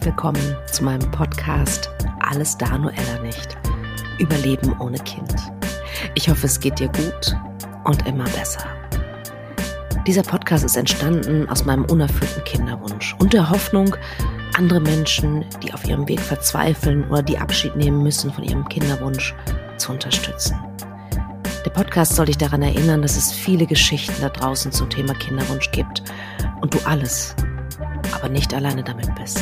willkommen zu meinem Podcast Alles da, nur Ella nicht. Überleben ohne Kind. Ich hoffe, es geht dir gut und immer besser. Dieser Podcast ist entstanden aus meinem unerfüllten Kinderwunsch und der Hoffnung, andere Menschen, die auf ihrem Weg verzweifeln oder die Abschied nehmen müssen von ihrem Kinderwunsch, zu unterstützen. Der Podcast soll dich daran erinnern, dass es viele Geschichten da draußen zum Thema Kinderwunsch gibt und du alles, aber nicht alleine damit bist.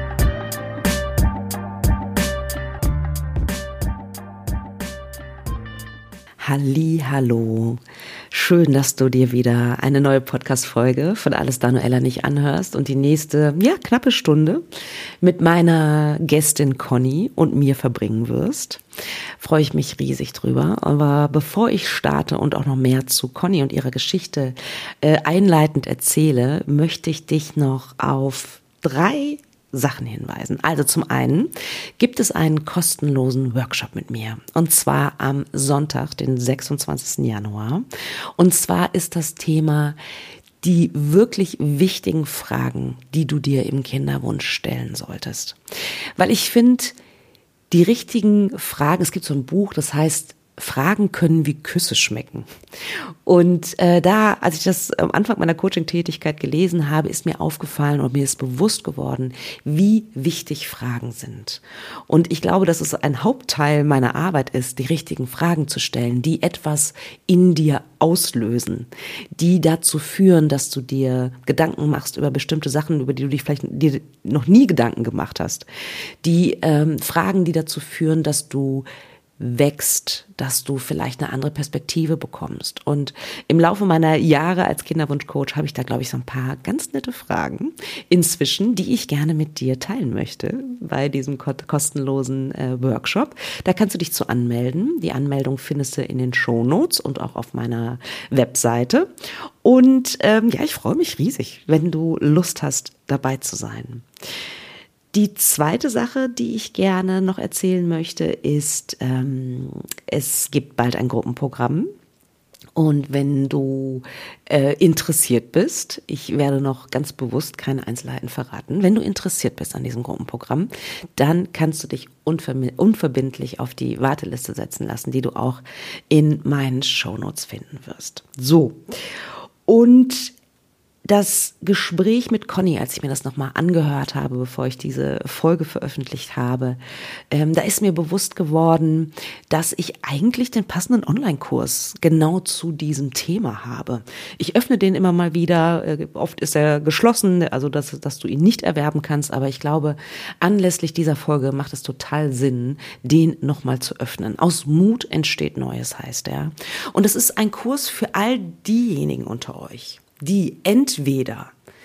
Hallo, schön, dass du dir wieder eine neue Podcast-Folge von Alles da, nur Ella nicht anhörst und die nächste, knappe Stunde mit meiner Gästin Conny und mir verbringen wirst. Freue ich mich riesig drüber. Aber bevor ich starte und auch noch mehr zu Conny und ihrer Geschichte einleitend erzähle, möchte ich dich noch auf 3 Sachen hinweisen. Also zum einen gibt es einen kostenlosen Workshop mit mir und zwar am Sonntag, den 26. Januar. Und zwar ist das Thema die wirklich wichtigen Fragen, die du dir im Kinderwunsch stellen solltest. Weil ich finde, die richtigen Fragen, es gibt so ein Buch, das heißt Fragen können wie Küsse schmecken. Und als ich das am Anfang meiner Coaching-Tätigkeit gelesen habe, ist mir aufgefallen und mir ist bewusst geworden, wie wichtig Fragen sind. Und ich glaube, dass es ein Hauptteil meiner Arbeit ist, die richtigen Fragen zu stellen, die etwas in dir auslösen, die dazu führen, dass du dir Gedanken machst über bestimmte Sachen, über die du dich vielleicht dir noch nie Gedanken gemacht hast. Die Fragen, die dazu führen, dass du wächst, dass du vielleicht eine andere Perspektive bekommst. Und im Laufe meiner Jahre als Kinderwunschcoach habe ich da, glaube ich, so ein paar ganz nette Fragen inzwischen, die ich gerne mit dir teilen möchte bei diesem kostenlosen Workshop. Da kannst du dich zu anmelden. Die Anmeldung findest du in den Shownotes und auch auf meiner Webseite. Und ich freue mich riesig, wenn du Lust hast, dabei zu sein. Die zweite Sache, die ich gerne noch erzählen möchte, ist, es gibt bald ein Gruppenprogramm. Und wenn du interessiert bist, ich werde noch ganz bewusst keine Einzelheiten verraten, wenn du interessiert bist an diesem Gruppenprogramm, dann kannst du dich unverbindlich auf die Warteliste setzen lassen, die du auch in meinen Shownotes finden wirst. So, und das Gespräch mit Conny, als ich mir das nochmal angehört habe, bevor ich diese Folge veröffentlicht habe, da ist mir bewusst geworden, dass ich eigentlich den passenden Online-Kurs genau zu diesem Thema habe. Ich öffne den immer mal wieder, oft ist er geschlossen, also dass du ihn nicht erwerben kannst, aber ich glaube, anlässlich dieser Folge macht es total Sinn, den nochmal zu öffnen. Aus Mut entsteht Neues, heißt er. Und es ist ein Kurs für all diejenigen unter euch, die entweder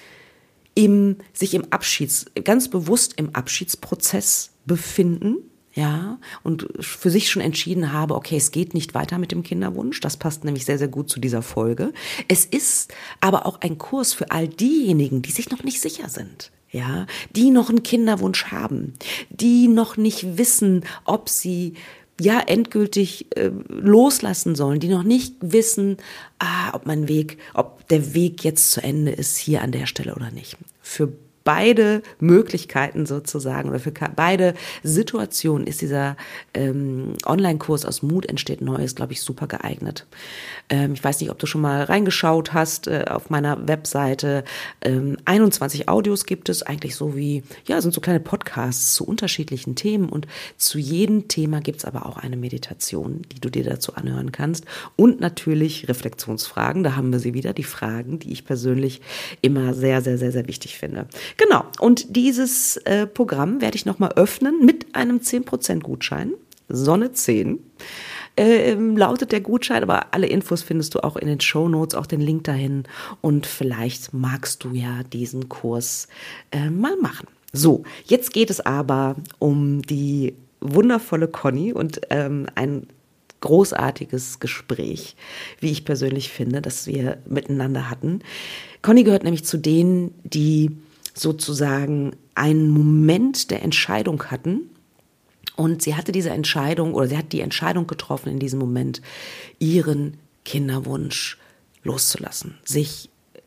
ganz bewusst im Abschiedsprozess befinden, und für sich schon entschieden habe, okay, es geht nicht weiter mit dem Kinderwunsch. Das passt nämlich sehr, sehr gut zu dieser Folge. Es ist aber auch ein Kurs für all diejenigen, die sich noch nicht sicher sind. Die noch einen Kinderwunsch haben, die noch nicht wissen, ob sie endgültig loslassen sollen, die noch nicht wissen, ob der Weg jetzt zu Ende ist hier an der Stelle oder nicht. Für beide Möglichkeiten sozusagen oder für beide Situationen ist dieser Online-Kurs aus Mut entsteht Neues, glaube ich, super geeignet. Ich weiß nicht, ob du schon mal reingeschaut hast auf meiner Webseite. 21 Audios gibt es, eigentlich sind so kleine Podcasts zu unterschiedlichen Themen und zu jedem Thema gibt es aber auch eine Meditation, die du dir dazu anhören kannst und natürlich Reflexionsfragen, da haben wir sie wieder, die Fragen, die ich persönlich immer sehr, sehr, sehr, sehr wichtig finde. Genau, und dieses Programm werde ich nochmal öffnen mit einem 10% Gutschein, Sonne 10. Lautet der Gutschein, aber alle Infos findest du auch in den Shownotes, auch den Link dahin und vielleicht magst du ja diesen Kurs mal machen. So, jetzt geht es aber um die wundervolle Conny und ein großartiges Gespräch, wie ich persönlich finde, das wir miteinander hatten. Conny gehört nämlich zu denen, die sozusagen einen Moment der Entscheidung hatten und sie hat die Entscheidung getroffen in diesem Moment, ihren Kinderwunsch loszulassen, sich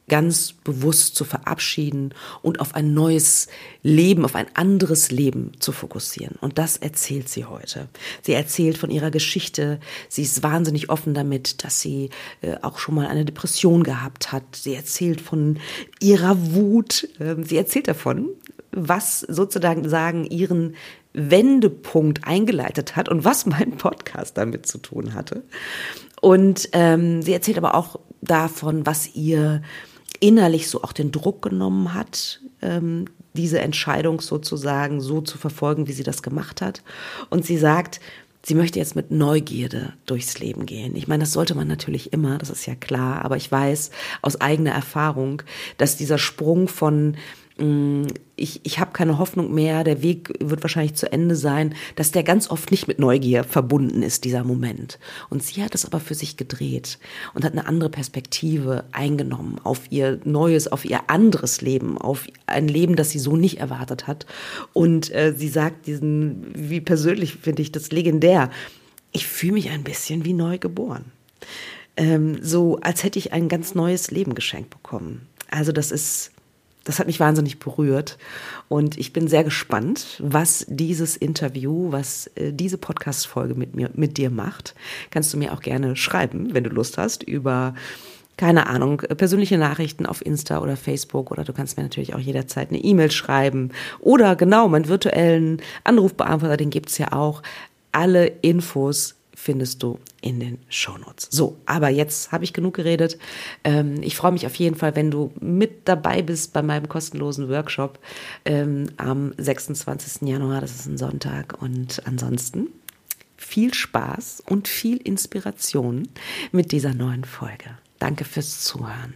ganz bewusst zu verabschieden und auf ein neues Leben, auf ein anderes Leben zu fokussieren. Und das erzählt sie heute. Sie erzählt von ihrer Geschichte. Sie ist wahnsinnig offen damit, dass sie auch schon mal eine Depression gehabt hat. Sie erzählt von ihrer Wut. Sie erzählt davon, was sozusagen ihren Wendepunkt eingeleitet hat und was mein Podcast damit zu tun hatte. Und sie erzählt aber auch davon, was ihr innerlich so auch den Druck genommen hat, diese Entscheidung sozusagen so zu verfolgen, wie sie das gemacht hat. Und sie sagt, sie möchte jetzt mit Neugierde durchs Leben gehen. Ich meine, das sollte man natürlich immer, das ist ja klar, aber ich weiß aus eigener Erfahrung, dass dieser Sprung von ich habe keine Hoffnung mehr, der Weg wird wahrscheinlich zu Ende sein, dass der ganz oft nicht mit Neugier verbunden ist, dieser Moment. Und sie hat es aber für sich gedreht und hat eine andere Perspektive eingenommen auf ihr neues, auf ihr anderes Leben, auf ein Leben, das sie so nicht erwartet hat. Und sie sagt wie persönlich finde ich das legendär, ich fühle mich ein bisschen wie neu geboren. So als hätte ich ein ganz neues Leben geschenkt bekommen. Also das hat mich wahnsinnig berührt und ich bin sehr gespannt, was dieses Interview, was diese Podcast-Folge mit dir macht. Kannst du mir auch gerne schreiben, wenn du Lust hast, über, keine Ahnung, persönliche Nachrichten auf Insta oder Facebook, oder du kannst mir natürlich auch jederzeit eine E-Mail schreiben oder genau, meinen virtuellen Anrufbeantworter, den gibt's ja auch. Alle Infos findest du in den Shownotes. So, aber jetzt habe ich genug geredet. Ich freue mich auf jeden Fall, wenn du mit dabei bist bei meinem kostenlosen Workshop am 26. Januar. Das ist ein Sonntag. Und ansonsten viel Spaß und viel Inspiration mit dieser neuen Folge. Danke fürs Zuhören.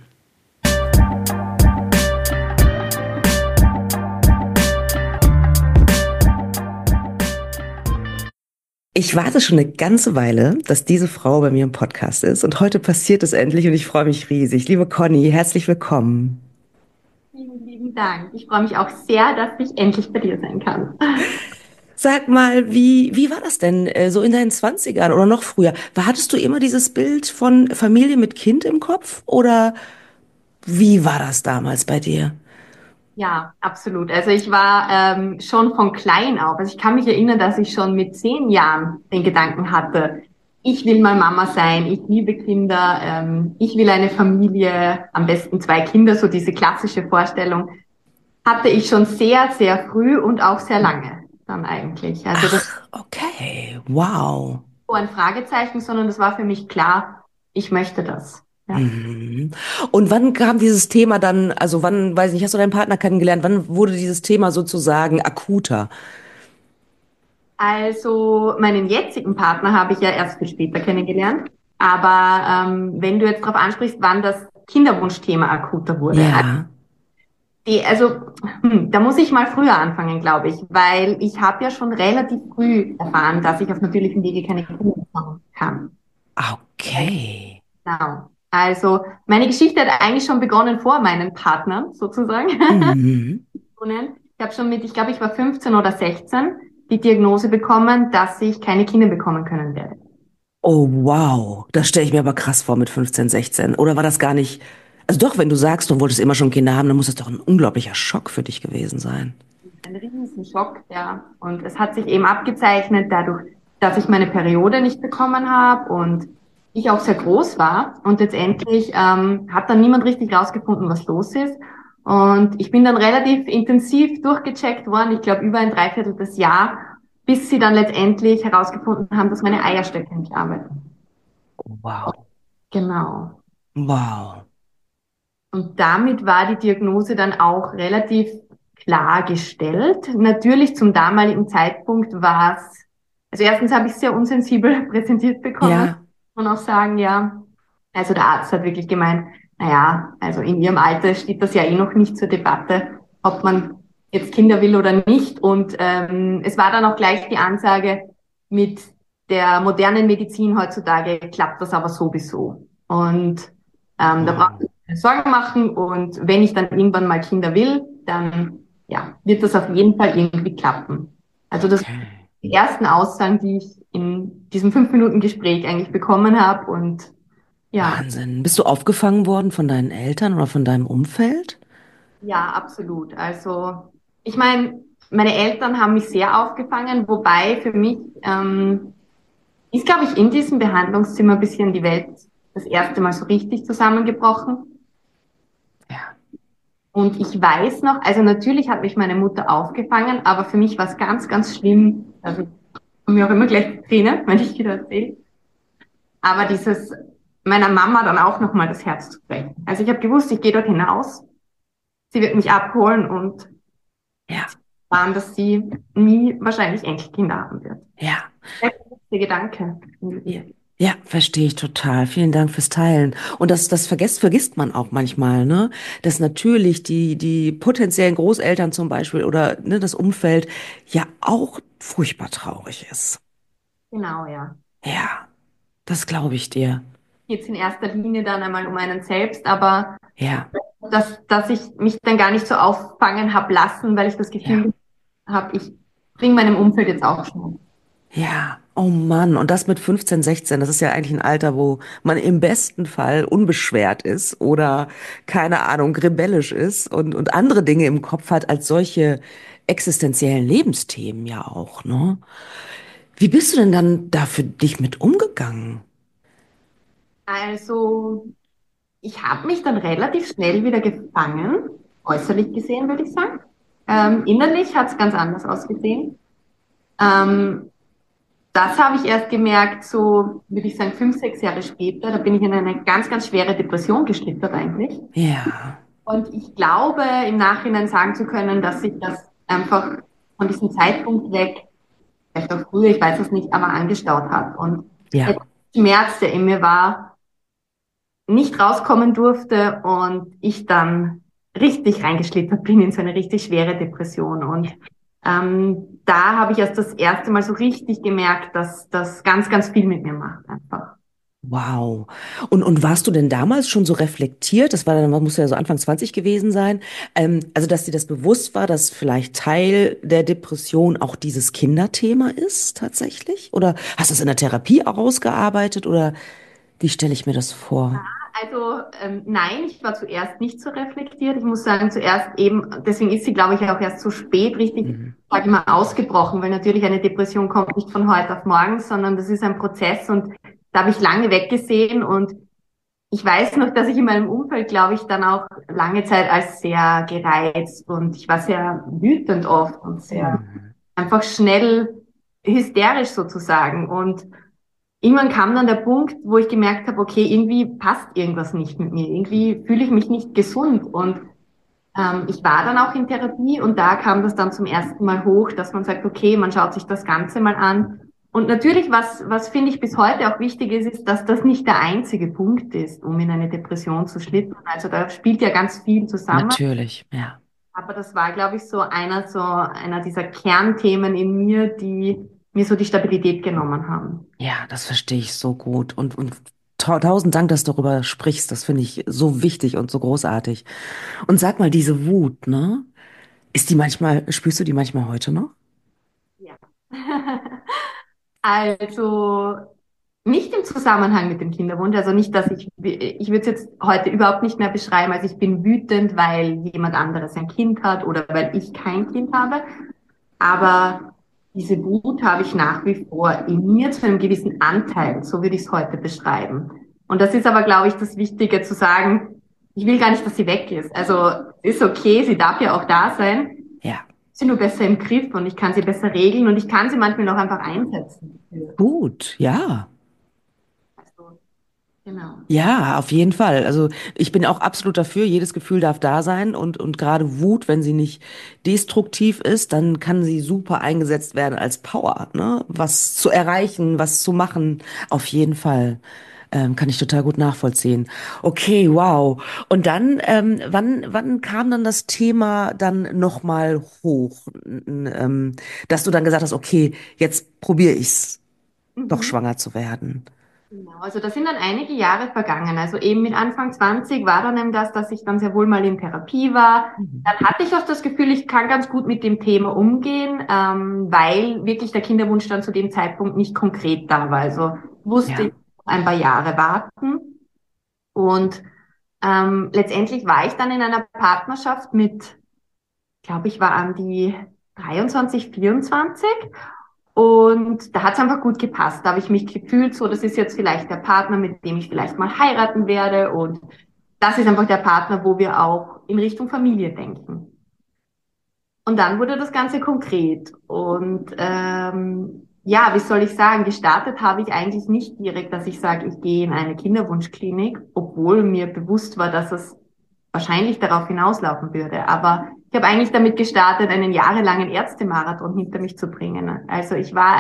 Ich warte schon eine ganze Weile, dass diese Frau bei mir im Podcast ist. Und heute passiert es endlich und ich freue mich riesig. Liebe Conny, herzlich willkommen. Vielen lieben Dank. Ich freue mich auch sehr, dass ich endlich bei dir sein kann. Sag mal, wie war das denn so in deinen Zwanzigern oder noch früher? Hattest du immer dieses Bild von Familie mit Kind im Kopf oder wie war das damals bei dir? Ja, absolut. Also ich war schon von klein auf. Also ich kann mich erinnern, dass ich schon mit 10 Jahren den Gedanken hatte, ich will mal Mama sein, ich liebe Kinder, ich will eine Familie, am besten 2 Kinder, so diese klassische Vorstellung, hatte ich schon sehr, sehr früh und auch sehr lange dann eigentlich. Also das Ach, okay, wow. war ein Fragezeichen, sondern das war für mich klar, ich möchte das. Ja. Mhm. Und wann kam dieses Thema dann, also wann, weiß nicht, hast du deinen Partner kennengelernt, wann wurde dieses Thema sozusagen akuter? Also meinen jetzigen Partner habe ich ja erst viel später kennengelernt. Aber wenn du jetzt darauf ansprichst, wann das Kinderwunschthema akuter wurde. Ja. Da muss ich mal früher anfangen, glaube ich, weil ich habe ja schon relativ früh erfahren, dass ich auf natürlichem Wege keine Kinder bekommen kann. Okay. Genau. Also meine Geschichte hat eigentlich schon begonnen vor meinen Partnern sozusagen. Mhm. Ich habe schon ich glaube, ich war 15 oder 16, die Diagnose bekommen, dass ich keine Kinder bekommen können werde. Oh, wow. Das stelle ich mir aber krass vor mit 15, 16. Oder war das gar nicht? Also doch, wenn du sagst, du wolltest immer schon Kinder haben, dann muss das doch ein unglaublicher Schock für dich gewesen sein. Ein Riesenschock, ja. Und es hat sich eben abgezeichnet dadurch, dass ich meine Periode nicht bekommen habe und ich auch sehr groß war. Und letztendlich hat dann niemand richtig rausgefunden, was los ist. Und ich bin dann relativ intensiv durchgecheckt worden, ich glaube über ein Dreiviertel Jahr, bis sie dann letztendlich herausgefunden haben, dass meine Eierstöcke nicht arbeiten. Wow. Genau. Wow. Und damit war die Diagnose dann auch relativ klar gestellt. Natürlich zum damaligen Zeitpunkt war es, also erstens habe ich es sehr unsensibel präsentiert bekommen Ja. und auch sagen, ja, also der Arzt hat wirklich gemeint, naja, also in ihrem Alter steht das ja eh noch nicht zur Debatte, ob man jetzt Kinder will oder nicht. Und es war dann auch gleich die Ansage, mit der modernen Medizin heutzutage klappt das aber sowieso. Und da braucht Wow. man keine Sorgen machen. Und wenn ich dann irgendwann mal Kinder will, dann ja, wird das auf jeden Fall irgendwie klappen. Also das sind Okay. die ersten Aussagen, die ich in diesem 5 Minuten Gespräch eigentlich bekommen habe. Und Ja, Wahnsinn. Bist du aufgefangen worden von deinen Eltern oder von deinem Umfeld? ja, absolut. Also, ich meine, meine Eltern haben mich sehr aufgefangen, wobei für mich ist, glaube ich, in diesem Behandlungszimmer ein bisschen die Welt das erste Mal so richtig zusammengebrochen. Ja. Und ich weiß noch, also natürlich hat mich meine Mutter aufgefangen, aber für mich war es ganz, ganz schlimm. Also ich komme mir auch immer gleich die Träne, wenn ich wieder erzähle. Aber dieses meiner Mama dann auch nochmal das Herz zu brechen. Also ich habe gewusst, ich gehe dort hinaus, sie wird mich abholen und Ja, waren, dass sie nie wahrscheinlich Enkelkinder haben wird. ja. Der letzte Gedanke. Ja, ja, verstehe ich total. Vielen Dank fürs Teilen. Und das vergisst man auch manchmal, ne? Dass natürlich die potenziellen Großeltern zum Beispiel oder ne, das Umfeld ja auch furchtbar traurig ist. Genau, ja. Ja, das glaube ich dir. Jetzt in erster Linie dann einmal um einen selbst, aber Ja, dass ich mich dann gar nicht so auffangen habe lassen, weil ich das ja, Gefühl habe, ich bringe meinem Umfeld jetzt auch schon. ja. Oh Mann, und das mit 15, 16, das ist ja eigentlich ein Alter, wo man im besten Fall unbeschwert ist oder, keine Ahnung, rebellisch ist und andere Dinge im Kopf hat als solche existenziellen Lebensthemen ja auch, ne? Wie bist du denn dann da für dich mit umgegangen? Also ich habe mich dann relativ schnell wieder gefangen, äußerlich gesehen, würde ich sagen. Innerlich hat es ganz anders ausgesehen. Ähm, Das habe ich erst gemerkt, so würde ich sagen, 5, 6 Jahre später. Da bin ich in eine ganz, ganz schwere Depression geschlittert eigentlich. Ja, Und ich glaube, im Nachhinein sagen zu können, dass sich das einfach von diesem Zeitpunkt weg, vielleicht auch früher, ich weiß es nicht, aber angestaut hat. Und der ja, Schmerz, der in mir war, nicht rauskommen durfte und ich dann richtig reingeschlittert bin in so eine richtig schwere Depression. Und da habe ich erst das erste Mal so richtig gemerkt, dass das ganz, ganz viel mit mir macht einfach. wow. Und warst du denn damals schon so reflektiert? Das war dann, man muss ja so Anfang 20 gewesen sein. Also, dass dir das bewusst war, dass vielleicht Teil der Depression auch dieses Kinderthema ist, tatsächlich? Oder hast du es in der Therapie auch ausgearbeitet? Oder wie stelle ich mir das vor? Also nein, ich war zuerst nicht so reflektiert. Ich muss sagen, zuerst eben, deswegen ist sie, glaube ich, auch erst so spät richtig, Mhm. sage ich mal, ausgebrochen, weil natürlich eine Depression kommt nicht von heute auf morgen, sondern das ist ein Prozess und da habe ich lange weggesehen und ich weiß noch, dass ich in meinem Umfeld, glaube ich, dann auch lange Zeit als sehr gereizt und ich war sehr wütend oft und sehr Mhm. einfach schnell hysterisch sozusagen und irgendwann kam dann der Punkt, wo ich gemerkt habe, okay, irgendwie passt irgendwas nicht mit mir. Irgendwie fühle ich mich nicht gesund. Und ich war dann auch in Therapie und da kam das dann zum ersten Mal hoch, dass man sagt, okay, man schaut sich das Ganze mal an. Und natürlich, was finde ich bis heute auch wichtig ist, ist, dass das nicht der einzige Punkt ist, um in eine Depression zu schlittern. Also da spielt ja ganz viel zusammen. Natürlich, ja. Aber das war, glaube ich, so einer dieser Kernthemen in mir, die mir so die Stabilität genommen haben. Ja, das verstehe ich so gut. Und tausend Dank, dass du darüber sprichst. Das finde ich so wichtig und so großartig. Und sag mal, diese Wut, ne? Spürst du die manchmal heute noch? Ja. Also nicht im Zusammenhang mit dem Kinderwunsch, also nicht, dass ich würde es jetzt heute überhaupt nicht mehr beschreiben, also ich bin wütend, weil jemand anderes ein Kind hat oder weil ich kein Kind habe, aber diese Wut habe ich nach wie vor in mir zu einem gewissen Anteil, so würde ich es heute beschreiben. Und das ist aber, glaube ich, das Wichtige zu sagen, ich will gar nicht, dass sie weg ist. Also ist okay, sie darf ja auch da sein, Ja. sie nur besser im Griff und ich kann sie besser regeln und ich kann sie manchmal auch einfach einsetzen. Gut, ja. Also, genau. Ja, auf jeden Fall. Also ich bin auch absolut dafür, jedes Gefühl darf da sein und gerade Wut, wenn sie nicht destruktiv ist, dann kann sie super eingesetzt werden als Power, ne? Was zu erreichen, was zu machen, auf jeden Fall. Kann ich total gut nachvollziehen. Okay, wow. Und dann, wann kam dann das Thema dann nochmal hoch? Dass du dann gesagt hast, okay, jetzt probiere ich's, doch Mhm. schwanger zu werden. Genau, also da sind dann einige Jahre vergangen. Also eben mit Anfang 20 war dann eben das, dass ich dann sehr wohl mal in Therapie war. Mhm. Dann hatte ich auch das Gefühl, ich kann ganz gut mit dem Thema umgehen, weil wirklich der Kinderwunsch dann zu dem Zeitpunkt nicht konkret da war. Also wusste ich Ja. ein paar Jahre warten. Und letztendlich war ich dann in einer Partnerschaft mit, glaube ich, war an die 23, 24. Und da hat es einfach gut gepasst. Da habe ich mich gefühlt, so, das ist jetzt vielleicht der Partner, mit dem ich vielleicht mal heiraten werde. Und das ist einfach der Partner, wo wir auch in Richtung Familie denken. Und dann wurde das Ganze konkret. Und ja, wie soll ich sagen, gestartet habe ich eigentlich nicht direkt, dass ich sage, ich gehe in eine Kinderwunschklinik, obwohl mir bewusst war, dass es wahrscheinlich darauf hinauslaufen würde. Aber ich habe eigentlich damit gestartet, einen jahrelangen Ärztemarathon hinter mich zu bringen. Also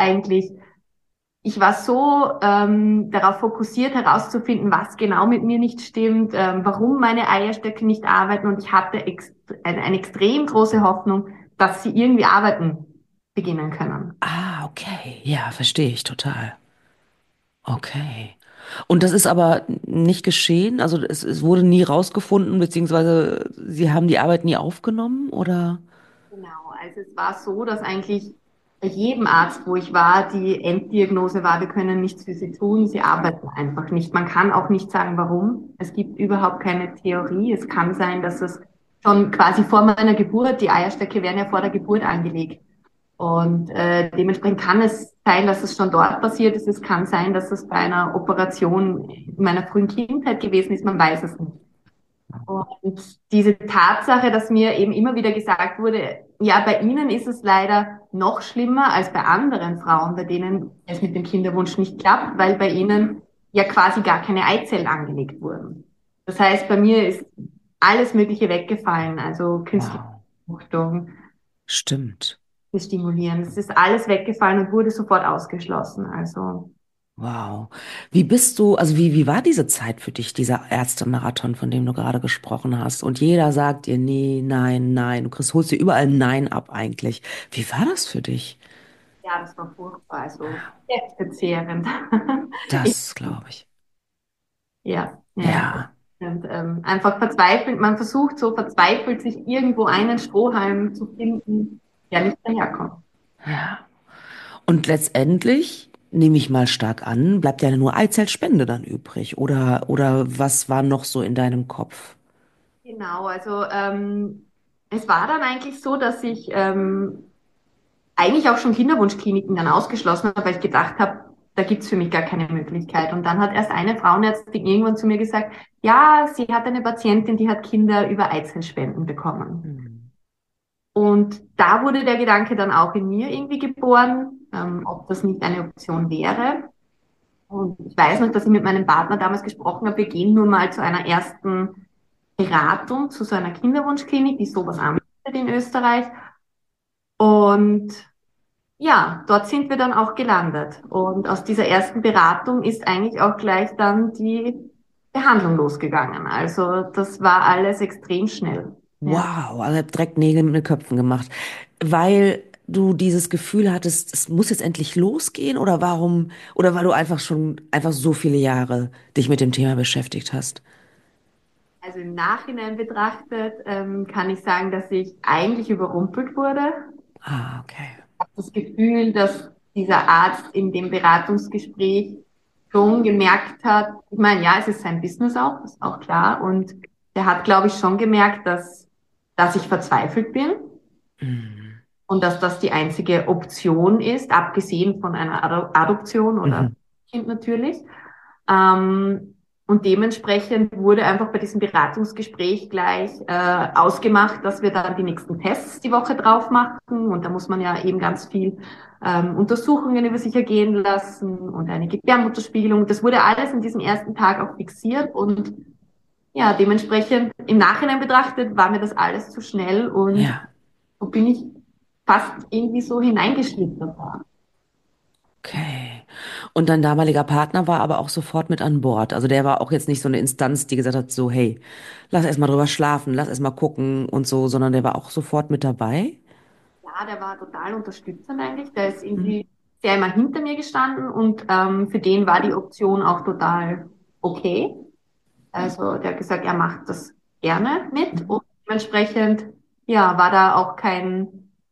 ich war so darauf fokussiert herauszufinden, was genau mit mir nicht stimmt, warum meine Eierstöcke nicht arbeiten, und ich hatte eine extrem große Hoffnung, dass sie irgendwie arbeiten beginnen können. Ah, okay. Ja, verstehe ich total. Okay. Und das ist aber nicht geschehen? Also es wurde nie rausgefunden, beziehungsweise Sie haben die Arbeit nie aufgenommen, oder? Genau, also es war so, dass eigentlich bei jedem Arzt, wo ich war, die Enddiagnose war, wir können nichts für sie tun, sie arbeiten einfach nicht. Man kann auch nicht sagen, warum. Es gibt überhaupt keine Theorie. Es kann sein, dass es schon quasi vor meiner Geburt, die Eierstöcke werden ja vor der Geburt angelegt. Und dementsprechend kann es sein, dass es schon dort passiert ist. Es kann sein, dass es bei einer Operation in meiner frühen Kindheit gewesen ist. Man weiß es nicht. Und diese Tatsache, dass mir eben immer wieder gesagt wurde, ja, bei Ihnen ist es leider noch schlimmer als bei anderen Frauen, bei denen es mit dem Kinderwunsch nicht klappt, weil bei Ihnen ja quasi gar keine Eizellen angelegt wurden. Das heißt, bei mir ist alles Mögliche weggefallen, also künstliche Wow. Befruchtung, Stimmt. das Stimulieren, es ist alles weggefallen und wurde sofort ausgeschlossen. Also Wow. Also wie war diese Zeit für dich, dieser Ärztemarathon, von dem du gerade gesprochen hast? Und jeder sagt dir, nee, nein, nein. Holst dir überall Nein ab eigentlich. Wie war das für dich? ja, das war furchtbar, also kräftezehrend. Ich Das glaube ich. Ja, ja. Ja, Und einfach verzweifelt, man versucht so verzweifelt, sich irgendwo einen Strohhalm zu finden, der nicht daherkommt. ja. Und letztendlich, nehme ich mal stark an, bleibt ja nur Eizellspende dann übrig. Oder was war noch so in deinem Kopf? Genau, also es war dann eigentlich so, dass ich eigentlich auch schon Kinderwunschkliniken dann ausgeschlossen habe, weil ich gedacht habe, da gibt's für mich gar keine Möglichkeit. Und dann hat erst eine Frauenärztin irgendwann zu mir gesagt, ja, sie hat eine Patientin, die hat Kinder über Eizellspenden bekommen. Hm. Und da wurde der Gedanke dann auch in mir irgendwie geboren, ob das nicht eine Option wäre. Und ich weiß noch, dass ich mit meinem Partner damals gesprochen habe, wir gehen nur mal zu einer ersten Beratung, zu so einer Kinderwunschklinik, die sowas anbietet in Österreich. Und ja, dort sind wir dann auch gelandet. Und aus dieser ersten Beratung ist eigentlich auch gleich dann die Behandlung losgegangen. Also das war alles extrem schnell. Ja. Wow, also ihr habt direkt Nägel mit Köpfen gemacht. Weil du dieses Gefühl hattest, es muss jetzt endlich losgehen, oder weil du einfach schon einfach so viele Jahre dich mit dem Thema beschäftigt hast? Also im Nachhinein betrachtet, kann ich sagen, dass ich eigentlich überrumpelt wurde. Ah, okay. Ich habe das Gefühl, dass dieser Arzt in dem Beratungsgespräch schon gemerkt hat, ich meine, ja, es ist sein Business auch, ist auch klar. Und der hat, glaube ich, schon gemerkt, dass ich verzweifelt bin Mhm. und dass das die einzige Option ist, abgesehen von einer Adoption oder Mhm. Kind natürlich. Und dementsprechend wurde einfach bei diesem Beratungsgespräch gleich ausgemacht, dass wir dann die nächsten Tests die Woche drauf machen. Und da muss man ja eben ganz viel Untersuchungen über sich ergehen lassen und eine Gebärmutterspiegelung. Das wurde alles in diesem ersten Tag auch fixiert. Und ja, dementsprechend im Nachhinein betrachtet war mir das alles zu schnell, und Ja, so bin ich fast irgendwie so hineingeschlittert da. okay. Und dein damaliger Partner war aber auch sofort mit an Bord. Also der war auch jetzt nicht so eine Instanz, die gesagt hat, so, hey, lass erst mal drüber schlafen, lass erst mal gucken und so, sondern der war auch sofort mit dabei. Ja, der war total unterstützend eigentlich. Der ist Mhm. irgendwie sehr immer hinter mir gestanden, und für den war die Option auch total okay. Also der hat gesagt, er macht das gerne mit, Mhm. und dementsprechend ja, war da auch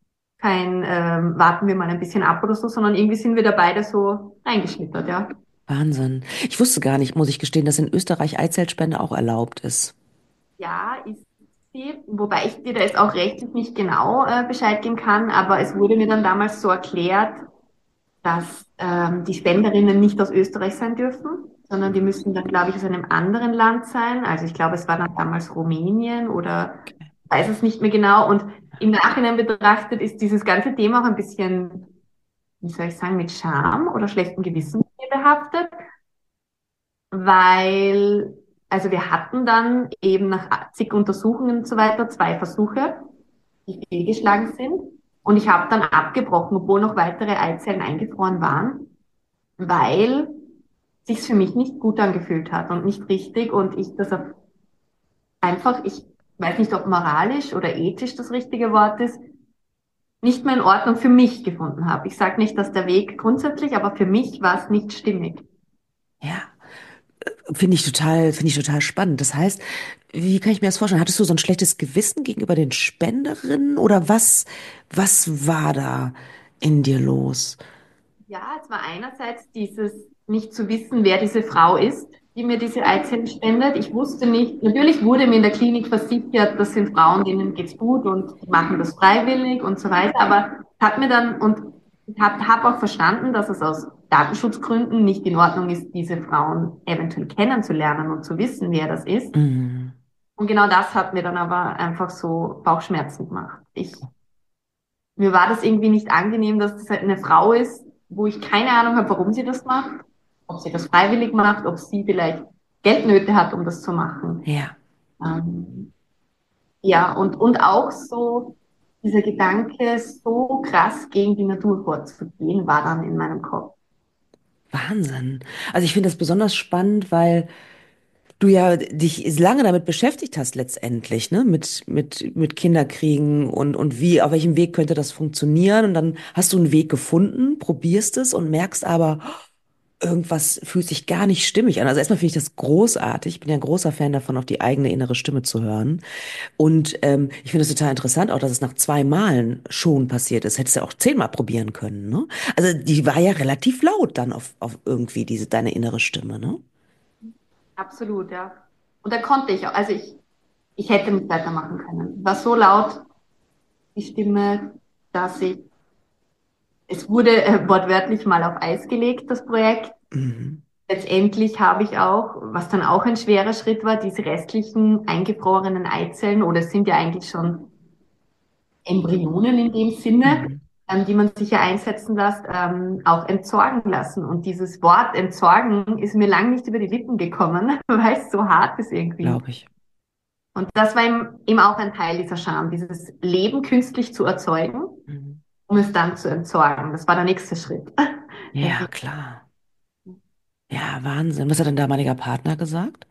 kein warten wir mal ein bisschen ab oder so, sondern irgendwie sind wir da beide so reingeschlittert, ja. Wahnsinn. Ich wusste gar nicht, muss ich gestehen, dass in Österreich Eizellspende auch erlaubt ist. Ja, ist sie, wobei ich dir da jetzt auch rechtlich nicht genau Bescheid geben kann, aber es wurde mir dann damals so erklärt, dass die Spenderinnen nicht aus Österreich sein dürfen, sondern die müssen dann, glaube ich, aus einem anderen Land sein. Also ich glaube, es war dann damals Rumänien oder weiß es nicht mehr genau. Und im Nachhinein betrachtet ist dieses ganze Thema auch ein bisschen, wie soll ich sagen, mit Scham oder schlechtem Gewissen behaftet, weil, also wir hatten dann eben nach zig Untersuchungen und so weiter 2 Versuche, die fehlgeschlagen sind. Und ich habe dann abgebrochen, obwohl noch weitere Eizellen eingefroren waren, weil sich's für mich nicht gut angefühlt hat und nicht richtig und ich das einfach, ich weiß nicht, ob moralisch oder ethisch das richtige Wort ist, nicht mehr in Ordnung für mich gefunden habe. Ich sage nicht, dass der Weg grundsätzlich, aber für mich war es nicht stimmig. Ja, finde ich total spannend. Das heißt, wie kann ich mir das vorstellen? Hattest du so ein schlechtes Gewissen gegenüber den Spenderinnen oder was war da in dir los? Ja, es war einerseits dieses nicht zu wissen, wer diese Frau ist, die mir diese Eizellen spendet. Ich wusste nicht, natürlich wurde mir in der Klinik versichert, das sind Frauen, denen geht's gut und die machen das freiwillig und so weiter. Aber hat mir dann, und ich hab auch verstanden, dass es aus Datenschutzgründen nicht in Ordnung ist, diese Frauen eventuell kennenzulernen und zu wissen, wer das ist. Mhm. Und genau das hat mir dann aber einfach so Bauchschmerzen gemacht. Mir war das irgendwie nicht angenehm, dass das halt eine Frau ist, wo ich keine Ahnung habe, warum sie das macht, ob sie das freiwillig macht, ob sie vielleicht Geldnöte hat, um das zu machen. Ja, Ähm, ja, und auch so dieser Gedanke, so krass gegen die Natur vorzugehen, war dann in meinem Kopf. Wahnsinn. Also ich finde das besonders spannend, weil du ja dich lange damit beschäftigt hast letztendlich, ne? Mit Kinderkriegen und wie, auf welchem Weg könnte das funktionieren? Und dann hast du einen Weg gefunden, probierst es und merkst aber, irgendwas fühlt sich gar nicht stimmig an. Also erstmal finde ich das großartig. Ich bin ja ein großer Fan davon, auf die eigene innere Stimme zu hören. Und ich finde es total interessant, auch dass es nach 2 Malen schon passiert ist. Hättest du auch 10 Mal probieren können, ne? Also die war ja relativ laut dann auf irgendwie deine innere Stimme, ne? Absolut, ja. Und da konnte ich auch, also ich hätte nicht weitermachen können. War so laut, die Stimme, dass es wurde wortwörtlich mal auf Eis gelegt, das Projekt. Mhm. Letztendlich habe ich auch, was dann auch ein schwerer Schritt war, diese restlichen eingefrorenen Eizellen, oder es sind ja eigentlich schon Embryonen in dem Sinne, Mhm. die man sich ja einsetzen lässt, auch entsorgen lassen. Und dieses Wort entsorgen ist mir lang nicht über die Lippen gekommen, weil es so hart ist irgendwie. Glaube ich. Und das war eben auch ein Teil dieser Scham, dieses Leben künstlich zu erzeugen, Mhm. um es dann zu entsorgen. Das war der nächste Schritt. Ja, klar. Ja, Wahnsinn. Was hat dein damaliger Partner gesagt?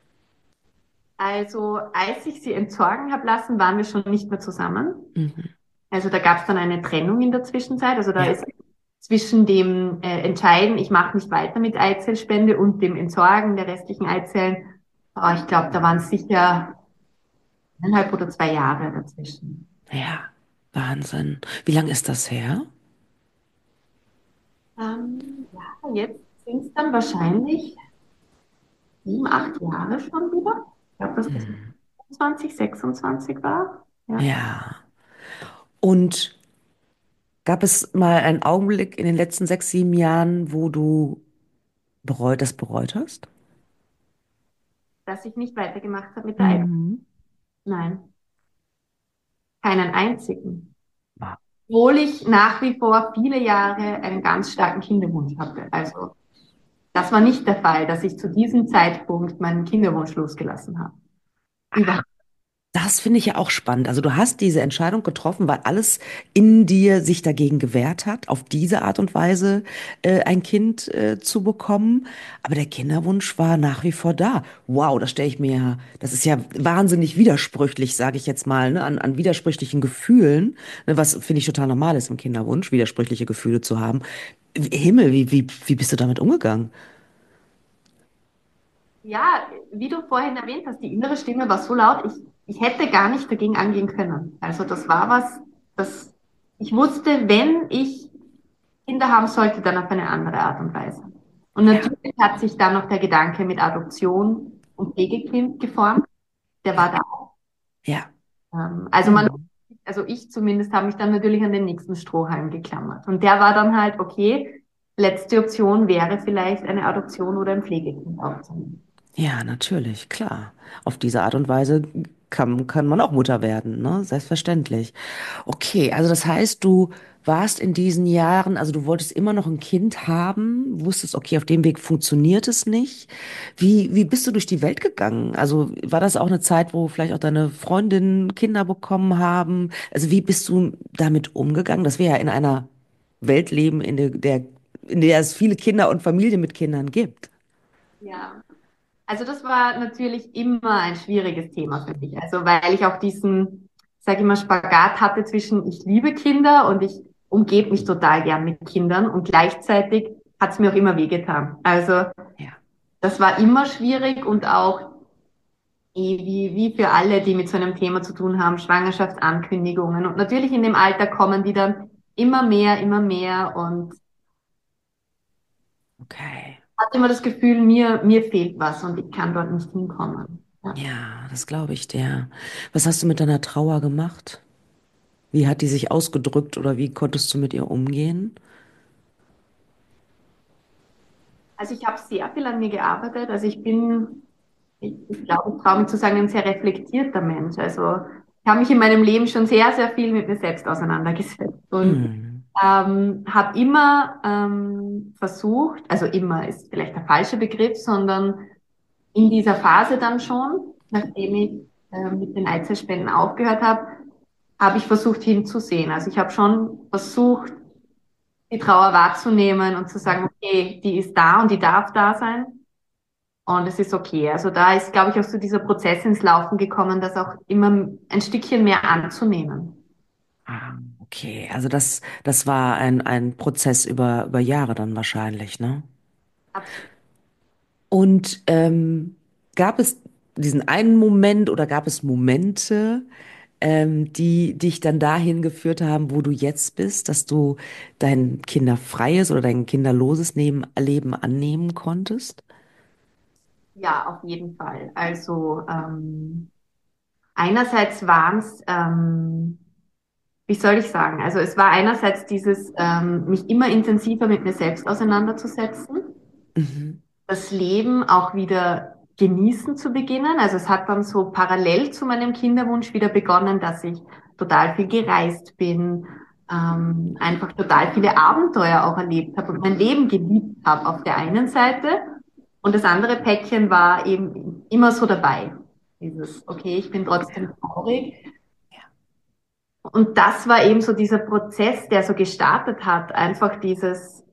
Also, als ich sie entsorgen habe lassen, waren wir schon nicht mehr zusammen. Mhm. Also da gab es dann eine Trennung in der Zwischenzeit. Also da Ja. ist zwischen dem Entscheiden, ich mache nicht weiter mit Eizellspende und dem Entsorgen der restlichen Eizellen, oh, ich glaube, da waren es sicher 1,5 oder 2 Jahre dazwischen. Ja, Wahnsinn. Wie lange ist das her? Ja, jetzt sind es dann wahrscheinlich 7, 8 Jahre schon wieder. Ich glaube, dass das Mhm. 25, 26 war. Ja. Ja. Und gab es mal einen Augenblick in den letzten 6, 7 Jahren, wo du bereut hast? Dass ich nicht weitergemacht habe mit der Eizellspende. Mhm. Nein, keinen einzigen. Ah. Obwohl ich nach wie vor viele Jahre einen ganz starken Kinderwunsch hatte. Also das war nicht der Fall, dass ich zu diesem Zeitpunkt meinen Kinderwunsch losgelassen habe. Überhaupt. Das finde ich ja auch spannend. Also du hast diese Entscheidung getroffen, weil alles in dir sich dagegen gewehrt hat, auf diese Art und Weise ein Kind zu bekommen. Aber der Kinderwunsch war nach wie vor da. Wow, das ist ja wahnsinnig widersprüchlich, sage ich jetzt mal, ne, an widersprüchlichen Gefühlen, ne, was finde ich total normal ist im Kinderwunsch, widersprüchliche Gefühle zu haben. Himmel, wie bist du damit umgegangen? Ja, wie du vorhin erwähnt hast, die innere Stimme war so laut, ich hätte gar nicht dagegen angehen können. Also das war was, das ich wusste, wenn ich Kinder haben sollte, dann auf eine andere Art und Weise. Und Ja, natürlich hat sich dann noch der Gedanke mit Adoption und Pflegekind geformt. Der war ja, da. ja. Also Mhm. also ich zumindest habe mich dann natürlich an den nächsten Strohhalm geklammert. Und der war dann halt, okay, letzte Option wäre vielleicht eine Adoption oder ein Pflegekind aufzunehmen. Ja, natürlich, klar. Auf diese Art und Weise kann man auch Mutter werden, ne? Selbstverständlich. Okay, also das heißt, du warst in diesen Jahren, also du wolltest immer noch ein Kind haben, wusstest, okay, auf dem Weg funktioniert es nicht. Wie bist du durch die Welt gegangen? Also war das auch eine Zeit, wo vielleicht auch deine Freundinnen Kinder bekommen haben? Also wie bist du damit umgegangen, dass wir ja in einer Welt leben, in der es viele Kinder und Familien mit Kindern gibt? Ja. Also das war natürlich immer ein schwieriges Thema für mich. Also weil ich auch diesen, sage ich mal, Spagat hatte zwischen ich liebe Kinder und ich umgebe mich total gern mit Kindern und gleichzeitig hat es mir auch immer wehgetan. Also Ja. das war immer schwierig und auch wie für alle, die mit so einem Thema zu tun haben, Schwangerschaftsankündigungen. Und natürlich in dem Alter kommen die dann immer mehr und Okay. hatte immer das Gefühl, mir fehlt was und ich kann dort nicht hinkommen. Ja. Ja, das glaube ich dir. Was hast du mit deiner Trauer gemacht? Wie hat die sich ausgedrückt oder wie konntest du mit ihr umgehen? Also ich habe sehr viel an mir gearbeitet. Also ich glaube, ich traue mich zu sagen, ein sehr reflektierter Mensch. Also ich habe mich in meinem Leben schon sehr viel mit mir selbst auseinandergesetzt und Hm. habe immer versucht, also immer ist vielleicht der falsche Begriff, sondern in dieser Phase dann schon, nachdem ich mit den Eizellspenden aufgehört habe, habe ich versucht hinzusehen. Also ich habe schon versucht, die Trauer wahrzunehmen und zu sagen, okay, die ist da und die darf da sein. Und es ist okay. Also da ist, glaube ich, auch so dieser Prozess ins Laufen gekommen, das auch immer ein Stückchen mehr anzunehmen. Ah, okay, also das war ein Prozess über Jahre dann wahrscheinlich, ne? Absolut. Und gab es diesen einen Moment oder gab es Momente, die dich dann dahin geführt haben, wo du jetzt bist, dass du dein kinderfreies oder dein kinderloses Leben annehmen konntest? Ja, auf jeden Fall. Also einerseits waren es, wie soll ich sagen, also es war einerseits dieses, mich immer intensiver mit mir selbst auseinanderzusetzen, Mhm. das Leben auch wieder genießen zu beginnen. Also es hat dann so parallel zu meinem Kinderwunsch wieder begonnen, dass ich total viel gereist bin, einfach total viele Abenteuer auch erlebt habe und mein Leben geliebt habe auf der einen Seite. Und das andere Päckchen war eben immer so dabei. Dieses, okay, ich bin trotzdem traurig. Und das war eben so dieser Prozess, der so gestartet hat. Einfach dieses,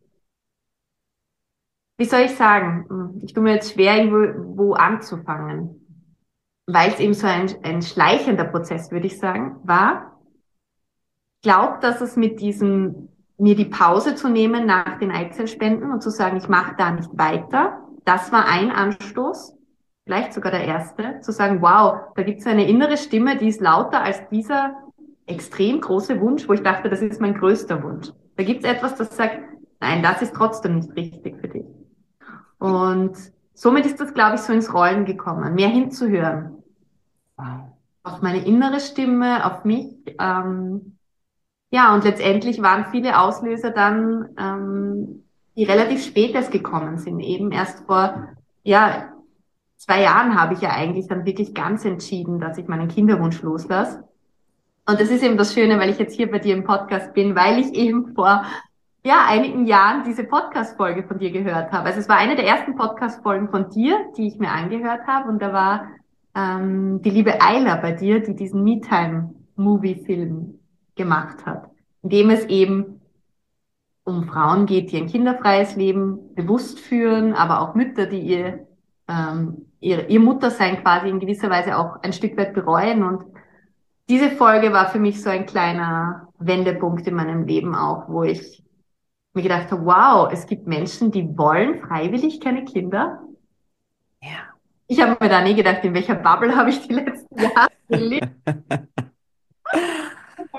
wie soll ich sagen? Ich tue mir jetzt schwer, irgendwo wo anzufangen, weil es eben so ein schleichender Prozess, würde ich sagen, war. Glaubt, dass es mit diesem, mir die Pause zu nehmen nach den Eizellspenden und zu sagen, ich mache da nicht weiter, das war ein Anstoß, vielleicht sogar der erste, zu sagen, wow, da gibt es eine innere Stimme, die ist lauter als dieser extrem große Wunsch, wo ich dachte, das ist mein größter Wunsch. Da gibt es etwas, das sagt, nein, das ist trotzdem nicht richtig für dich. Und somit ist das, glaube ich, so ins Rollen gekommen, mehr hinzuhören Wow. auf meine innere Stimme, auf mich. Ja, und letztendlich waren viele Auslöser dann, die relativ spät erst gekommen sind. Eben erst vor, ja, 2 Jahren habe ich ja eigentlich dann wirklich ganz entschieden, dass ich meinen Kinderwunsch loslasse. Und das ist eben das Schöne, weil ich jetzt hier bei dir im Podcast bin, weil ich eben vor, ja, einigen Jahren diese Podcast-Folge von dir gehört habe. Also es war eine der ersten Podcast-Folgen von dir, die ich mir angehört habe. Und da war die liebe Ayla bei dir, die diesen Me-Time-Movie-Film gemacht hat, in dem es eben um Frauen geht, die ein kinderfreies Leben bewusst führen, aber auch Mütter, die ihr Muttersein quasi in gewisser Weise auch ein Stück weit bereuen. Und diese Folge war für mich so ein kleiner Wendepunkt in meinem Leben auch, wo ich mir gedacht habe, wow, es gibt Menschen, die wollen freiwillig keine Kinder. Ja. Ich habe mir da nie gedacht, in welcher Bubble habe ich die letzten Jahre gelebt.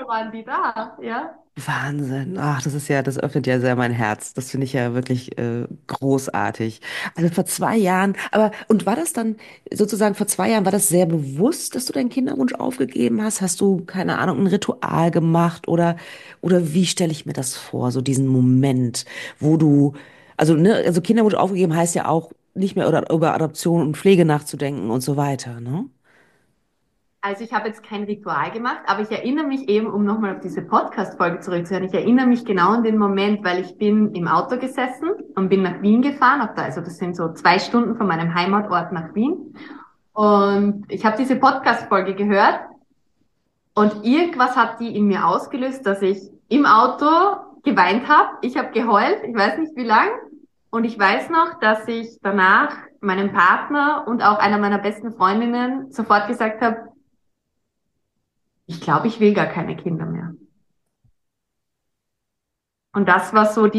waren die da, ja. Wahnsinn. Ach, das ist ja, das öffnet ja sehr mein Herz. Das finde ich ja wirklich großartig. Also vor 2 Jahren, aber und war das dann sozusagen vor 2 Jahren, war das sehr bewusst, dass du deinen Kinderwunsch aufgegeben hast? Hast du, keine Ahnung, ein Ritual gemacht oder wie stelle ich mir das vor, so diesen Moment, wo du, also ne, also Kinderwunsch aufgegeben heißt ja auch nicht mehr über Adoption und Pflege nachzudenken und so weiter, ne? Also ich habe jetzt kein Ritual gemacht, aber ich erinnere mich eben, um nochmal auf diese Podcast-Folge zurückzuhören, ich erinnere mich genau an den Moment, weil ich bin im Auto gesessen und bin nach Wien gefahren, also das sind so 2 Stunden von meinem Heimatort nach Wien. Und ich habe diese Podcast-Folge gehört und irgendwas hat die in mir ausgelöst, dass ich im Auto geweint habe. Ich habe geheult, ich weiß nicht wie lang. Und ich weiß noch, dass ich danach meinem Partner und auch einer meiner besten Freundinnen sofort gesagt habe, ich glaube, ich will gar keine Kinder mehr. Und das war so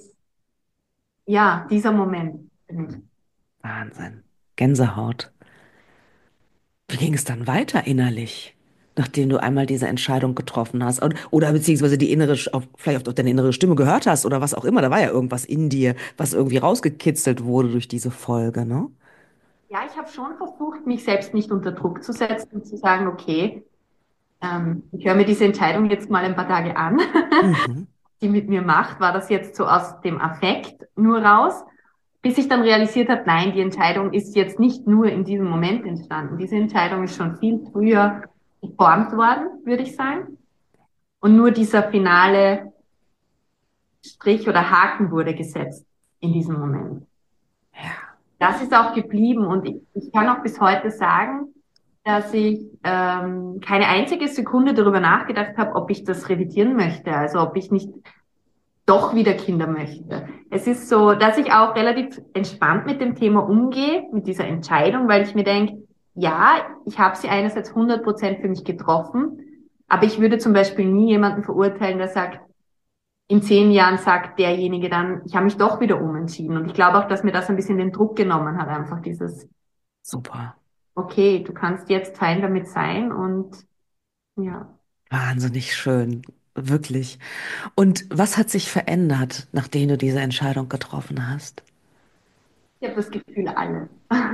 dieser Moment für mich. Wahnsinn. Gänsehaut. Wie ging es dann weiter innerlich, nachdem du einmal diese Entscheidung getroffen hast? Oder beziehungsweise die innere, vielleicht auf deine innere Stimme gehört hast oder was auch immer. Da war ja irgendwas in dir, was irgendwie rausgekitzelt wurde durch diese Folge, ne? Ja, ich habe schon versucht, mich selbst nicht unter Druck zu setzen und zu sagen, okay, ich höre mir diese Entscheidung jetzt mal ein paar Tage an, Mhm. die mit mir macht. War das jetzt so aus dem Affekt nur raus? Bis ich dann realisiert habe, nein, die Entscheidung ist jetzt nicht nur in diesem Moment entstanden. Diese Entscheidung ist schon viel früher geformt worden, würde ich sagen. Und nur dieser finale Strich oder Haken wurde gesetzt in diesem Moment. Ja, Das ist auch geblieben und ich kann auch bis heute sagen, dass ich keine einzige Sekunde darüber nachgedacht habe, ob ich das revidieren möchte, also ob ich nicht doch wieder Kinder möchte. Es ist so, dass ich auch relativ entspannt mit dem Thema umgehe, mit dieser Entscheidung, weil ich mir denke, ja, ich habe sie einerseits 100% für mich getroffen, aber ich würde zum Beispiel nie jemanden verurteilen, der sagt, in 10 Jahren sagt derjenige dann, ich habe mich doch wieder umentschieden. Und ich glaube auch, dass mir das ein bisschen den Druck genommen hat, einfach dieses, super. okay, du kannst jetzt fein damit sein und ja. Wahnsinnig schön. Wirklich. Und was hat sich verändert, nachdem du diese Entscheidung getroffen hast? Ich habe das Gefühl, alles.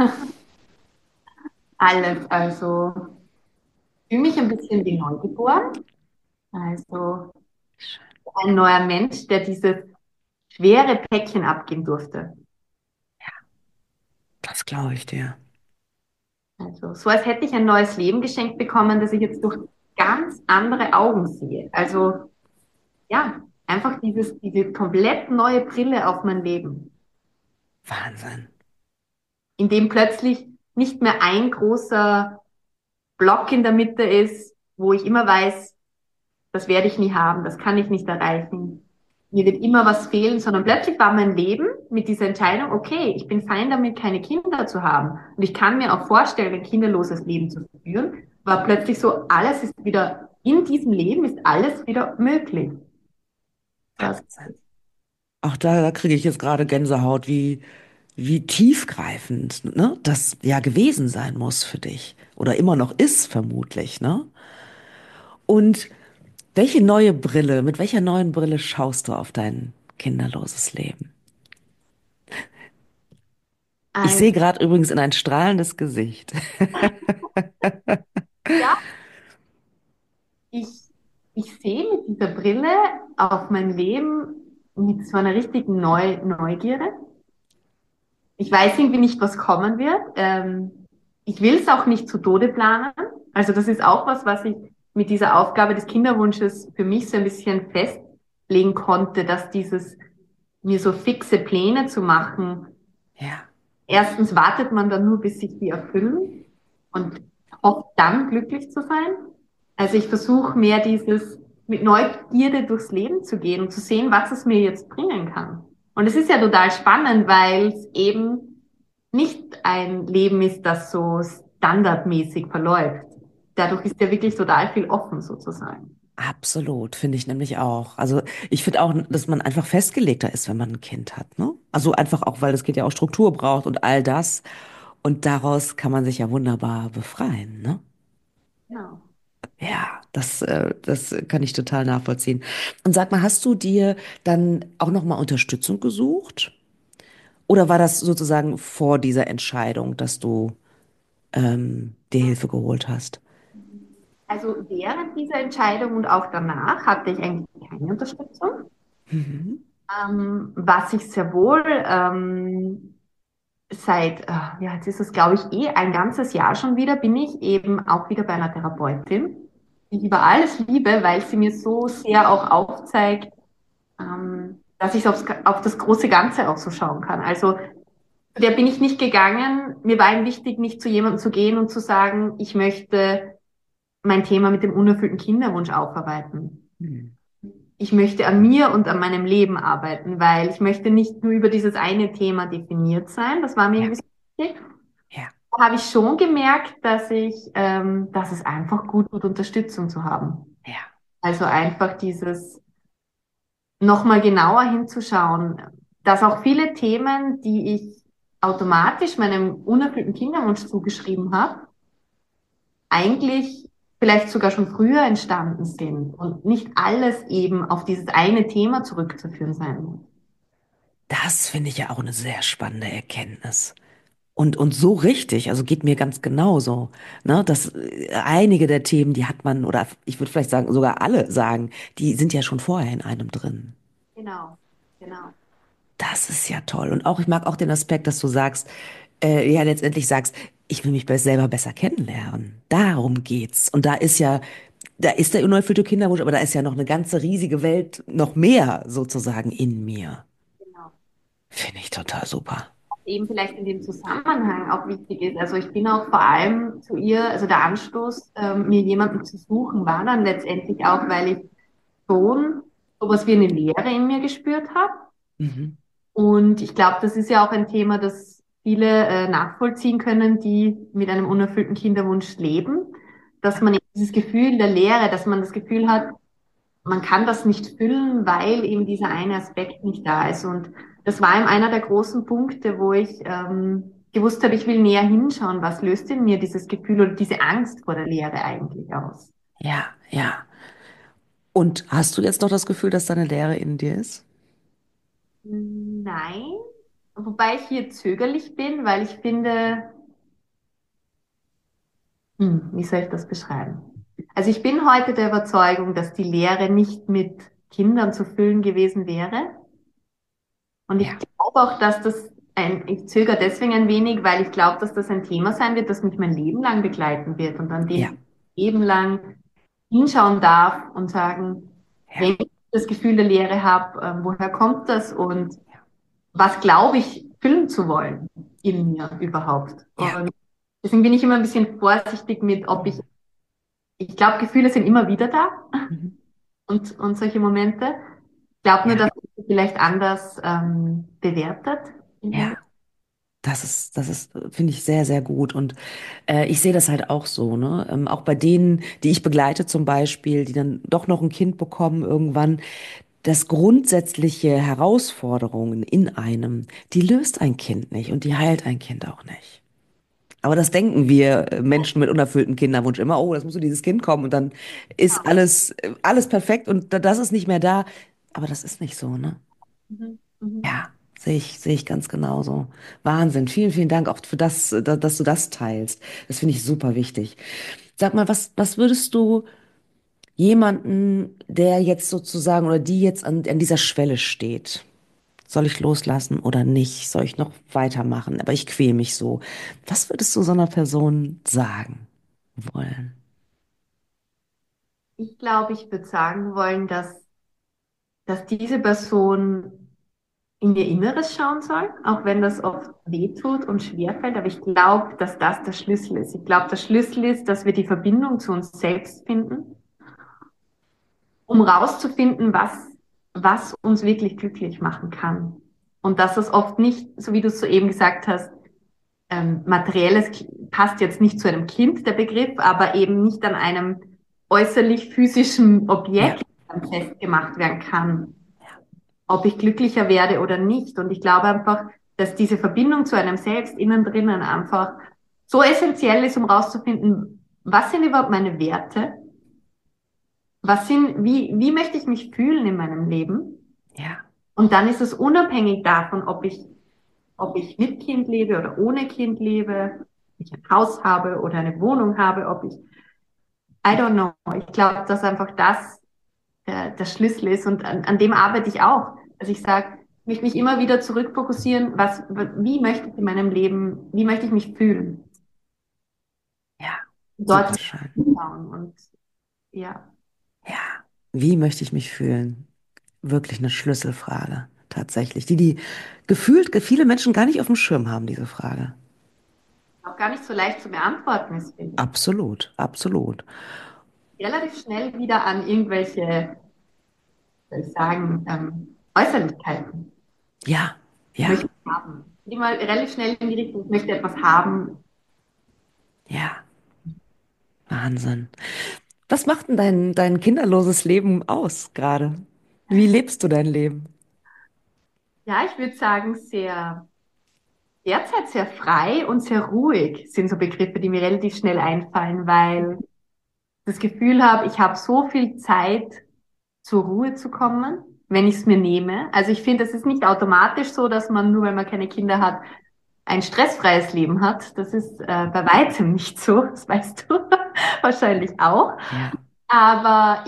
Alles. Also, ich fühle mich ein bisschen wie neugeboren. Also, ein neuer Mensch, der dieses schwere Päckchen abgeben durfte. Das glaube ich dir. Also, so als hätte ich ein neues Leben geschenkt bekommen, das ich jetzt durch ganz andere Augen sehe. Also, ja, einfach diese komplett neue Brille auf mein Leben, Wahnsinn. in dem plötzlich nicht mehr ein großer Block in der Mitte ist, wo ich immer weiß, das werde ich nie haben, das kann ich nicht erreichen. Mir wird immer was fehlen, sondern plötzlich war mein Leben mit dieser Entscheidung, okay, ich bin fein damit, keine Kinder zu haben. Und ich kann mir auch vorstellen, ein kinderloses Leben zu führen, war plötzlich so, alles ist wieder, in diesem Leben ist alles wieder möglich. Das, Wahnsinn. Auch da kriege ich jetzt gerade Gänsehaut, wie tiefgreifend, ne, das ja gewesen sein muss für dich. Oder immer noch ist, vermutlich, ne? Und mit welcher neuen Brille schaust du auf dein kinderloses Leben? Ich sehe also, gerade übrigens in ein strahlendes Gesicht. ja, ich, ich sehe mit dieser Brille auf mein Leben mit so einer richtigen Neugierde. Ich weiß irgendwie nicht, was kommen wird. Ich will es auch nicht zu Tode planen. Also das ist auch was, was ich mit dieser Aufgabe des Kinderwunsches für mich so ein bisschen festlegen konnte, dass dieses mir so fixe Pläne zu machen. Ja, Erstens wartet man dann nur, bis sich die erfüllen und hofft dann glücklich zu sein. Also ich versuche mehr dieses mit Neugierde durchs Leben zu gehen und zu sehen, was es mir jetzt bringen kann. Und es ist ja total spannend, weil es eben nicht ein Leben ist, das so standardmäßig verläuft. Dadurch ist ja wirklich total viel offen sozusagen. absolut, finde ich nämlich auch. Also ich finde auch, dass man einfach festgelegter ist, wenn man ein Kind hat, ne? Also einfach auch, weil das Kind ja auch Struktur braucht und all das. Und daraus kann man sich ja wunderbar befreien, ne? Genau. Ja. das kann ich total nachvollziehen. Und sag mal, hast du dir dann auch nochmal Unterstützung gesucht? Oder war das sozusagen vor dieser Entscheidung, dass du dir Hilfe geholt hast? Also während dieser Entscheidung und auch danach hatte ich eigentlich keine Unterstützung. Mhm. Was ich sehr wohl ja, jetzt ist es, glaube ich, ein ganzes Jahr schon wieder, bin ich eben auch wieder bei einer Therapeutin, die ich über alles liebe, weil sie mir so sehr auch aufzeigt, dass ich auf das große Ganze auch so schauen kann. Also zu der bin ich nicht gegangen. Mir war ihm wichtig, nicht zu jemandem zu gehen und zu sagen, ich möchte mein Thema mit dem unerfüllten Kinderwunsch aufarbeiten. Hm. Ich möchte an mir und an meinem Leben arbeiten, weil ich möchte nicht nur über dieses eine Thema definiert sein. Das war mir Ja, irgendwie so wichtig. ja, Da habe ich schon gemerkt, dass es einfach gut tut, Unterstützung zu haben. ja. Also einfach dieses nochmal genauer hinzuschauen, dass auch viele Themen, die ich automatisch meinem unerfüllten Kinderwunsch zugeschrieben habe, eigentlich vielleicht sogar schon früher entstanden sind und nicht alles eben auf dieses eine Thema zurückzuführen sein muss. Das finde ich ja auch eine sehr spannende Erkenntnis. Und so richtig, also geht mir ganz genauso, ne, dass einige der Themen, die hat man, oder ich würde vielleicht sagen, sogar alle sagen, die sind ja schon vorher in einem drin. Genau, genau. Das ist ja toll. Und auch, ich mag auch den Aspekt, dass du sagst, ja, letztendlich sagst, ich will mich selber besser kennenlernen. Darum geht's. Und da ist der unerfüllte Kinderwunsch, aber da ist ja noch eine ganze riesige Welt, noch mehr sozusagen in mir. Genau. Finde ich total super. Eben vielleicht in dem Zusammenhang auch wichtig ist. Also ich bin auch vor allem zu ihr, also der Anstoß, mir jemanden zu suchen, war dann letztendlich auch, weil ich schon sowas wie eine Leere in mir gespürt habe. Mhm. Und ich glaube, das ist ja auch ein Thema, das viele nachvollziehen können, die mit einem unerfüllten Kinderwunsch leben, dass man eben dieses Gefühl der Leere, dass man das Gefühl hat, man kann das nicht füllen, weil eben dieser eine Aspekt nicht da ist. Und das war eben einer der großen Punkte, wo ich gewusst habe, ich will näher hinschauen, was löst in mir dieses Gefühl oder diese Angst vor der Leere eigentlich aus. Ja, ja. Und hast du jetzt noch das Gefühl, dass da eine Leere in dir ist? Nein, wobei ich hier zögerlich bin, weil ich finde, wie soll ich das beschreiben? Also ich bin heute der Überzeugung, dass die Lehre nicht mit Kindern zu füllen gewesen wäre. Und ich Ja, glaube auch, ich zögere deswegen ein wenig, weil ich glaube, dass das ein Thema sein wird, das mich mein Leben lang begleiten wird und an dem ja, ich Leben lang hinschauen darf und sagen, ja, wenn ich das Gefühl der Leere habe, woher kommt das und was glaube ich füllen zu wollen in mir überhaupt? ja. Und deswegen bin ich immer ein bisschen vorsichtig mit, ich glaube, Gefühle sind immer wieder da Mhm. und solche Momente. Ich glaube nur, Ja, dass man sie vielleicht anders bewertet. ja. Das ist, finde ich, sehr, sehr gut. Und ich sehe das halt auch so, ne? Auch bei denen, die ich begleite zum Beispiel, die dann doch noch ein Kind bekommen irgendwann, das grundsätzliche Herausforderungen in einem, die löst ein Kind nicht und die heilt ein Kind auch nicht. Aber das denken wir Menschen mit unerfülltem Kinderwunsch immer, oh, das muss so dieses Kind kommen und dann ist alles perfekt und das ist nicht mehr da. Aber das ist nicht so, ne? Mhm. Mhm. Ja, sehe ich ganz genauso. Wahnsinn. Vielen, vielen Dank auch für das, dass du das teilst. Das finde ich super wichtig. Sag mal, was würdest du jemanden, der jetzt sozusagen oder die jetzt an dieser Schwelle steht? Soll ich loslassen oder nicht? Soll ich noch weitermachen? Aber ich quäle mich so. Was würdest du so einer Person sagen wollen? Ich glaube, ich würde sagen wollen, dass diese Person in ihr Inneres schauen soll, auch wenn das oft wehtut und schwerfällt. Aber ich glaube, dass das der Schlüssel ist. Ich glaube, der Schlüssel ist, dass wir die Verbindung zu uns selbst finden, um rauszufinden, was uns wirklich glücklich machen kann. Und dass es oft nicht, so wie du es soeben gesagt hast, materielles passt jetzt nicht zu einem Kind, der Begriff, aber eben nicht an einem äußerlich physischen Ja, Objekt festgemacht werden kann, ob ich glücklicher werde oder nicht. Und ich glaube einfach, dass diese Verbindung zu einem selbst innen drinnen einfach so essentiell ist, um rauszufinden, was sind überhaupt meine Werte wie möchte ich mich fühlen in meinem Leben? Ja, Und dann ist es unabhängig davon, ob ich mit Kind lebe oder ohne Kind lebe, ob ich ein Haus habe oder eine Wohnung habe, I don't know. Ich glaube, dass einfach das der Schlüssel ist und an dem arbeite ich auch. Also ich sage, ich möchte mich immer wieder zurückfokussieren, wie möchte ich in meinem Leben, wie möchte ich mich fühlen? ja, Dort super schön. schauen und ja. Ja, wie möchte ich mich fühlen? Wirklich eine Schlüsselfrage, tatsächlich, die gefühlt viele Menschen gar nicht auf dem Schirm haben, diese Frage. Auch gar nicht so leicht zu beantworten ist, finde ich. Absolut, absolut. Relativ schnell wieder an irgendwelche, soll ich sagen, Äußerlichkeiten. Ja, Ich ja, möchte haben. Immer relativ schnell in die Richtung, ich möchte etwas haben. ja, Wahnsinn. Was macht denn dein kinderloses Leben aus gerade? Wie lebst du dein Leben? Ja, ich würde sagen, derzeit sehr frei und sehr ruhig sind so Begriffe, die mir relativ schnell einfallen, weil ich das Gefühl habe, ich habe so viel Zeit, zur Ruhe zu kommen, wenn ich es mir nehme. Also ich finde, es ist nicht automatisch so, dass man nur, weil man keine Kinder hat, ein stressfreies Leben hat. Das ist bei weitem nicht so, das weißt du wahrscheinlich auch. Ja, Aber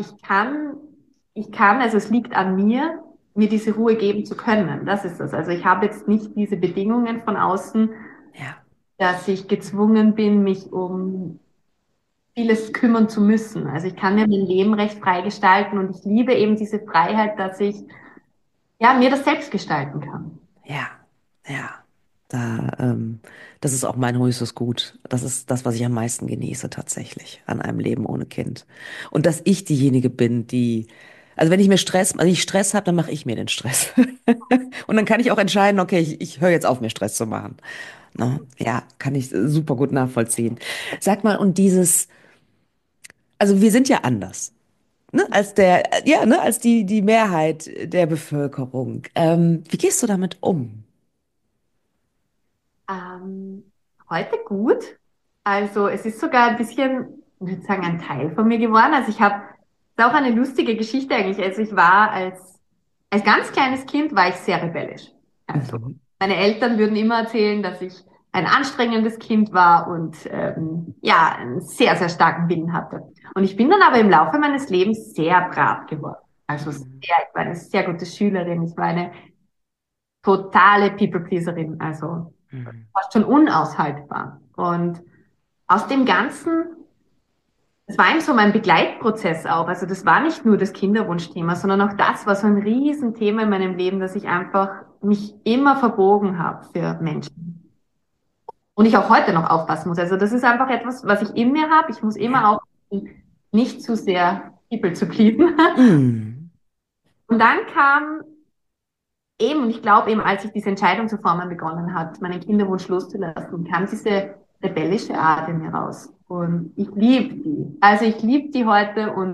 also es liegt an mir, mir diese Ruhe geben zu können. Das ist das. Also ich habe jetzt nicht diese Bedingungen von außen, ja, dass ich gezwungen bin, mich um vieles kümmern zu müssen. Also ich kann mir mein Leben recht frei gestalten und ich liebe eben diese Freiheit, dass ich ja mir das selbst gestalten kann. ja, ja. Das ist auch mein höchstes Gut. Das ist das, was ich am meisten genieße tatsächlich an einem Leben ohne Kind. Und dass ich diejenige bin, also wenn ich wenn ich Stress habe, dann mache ich mir den Stress. Und dann kann ich auch entscheiden, okay, ich höre jetzt auf, mir Stress zu machen. Ne? Ja, kann ich super gut nachvollziehen. Sag mal, also wir sind ja anders. Ne, als die Mehrheit der Bevölkerung. Wie gehst du damit um? Ähm, Heute gut. Also es ist sogar ein bisschen, ich würde sagen, ein Teil von mir geworden. Also ich habe, ist auch eine lustige Geschichte eigentlich. Also ich war als ganz kleines Kind war ich sehr rebellisch. Also Mhm. meine Eltern würden immer erzählen, dass ich ein anstrengendes Kind war und ja, einen sehr, sehr starken Willen hatte. Und ich bin dann aber im Laufe meines Lebens sehr brav geworden. Also Mhm. ich war eine sehr gute Schülerin. Ich war eine totale People-Pleaserin. Also Mhm. fast schon unaushaltbar. Und aus dem Ganzen, das war eben so mein Begleitprozess auch. Also das war nicht nur das Kinderwunschthema, sondern auch das war so ein Riesenthema in meinem Leben, dass ich einfach mich immer verbogen habe für Menschen. Und ich auch heute noch aufpassen muss. Also das ist einfach etwas, was ich in mir habe. Ich muss immer Ja. aufpassen, nicht zu sehr people zu pleasen. Mhm. Und dann kam eben, und ich glaube eben, als ich diese Entscheidung zu formen begonnen hat, meinen Kinderwunsch loszulassen, kam diese rebellische Art in mir raus. Und ich liebe die. Also ich liebe die heute und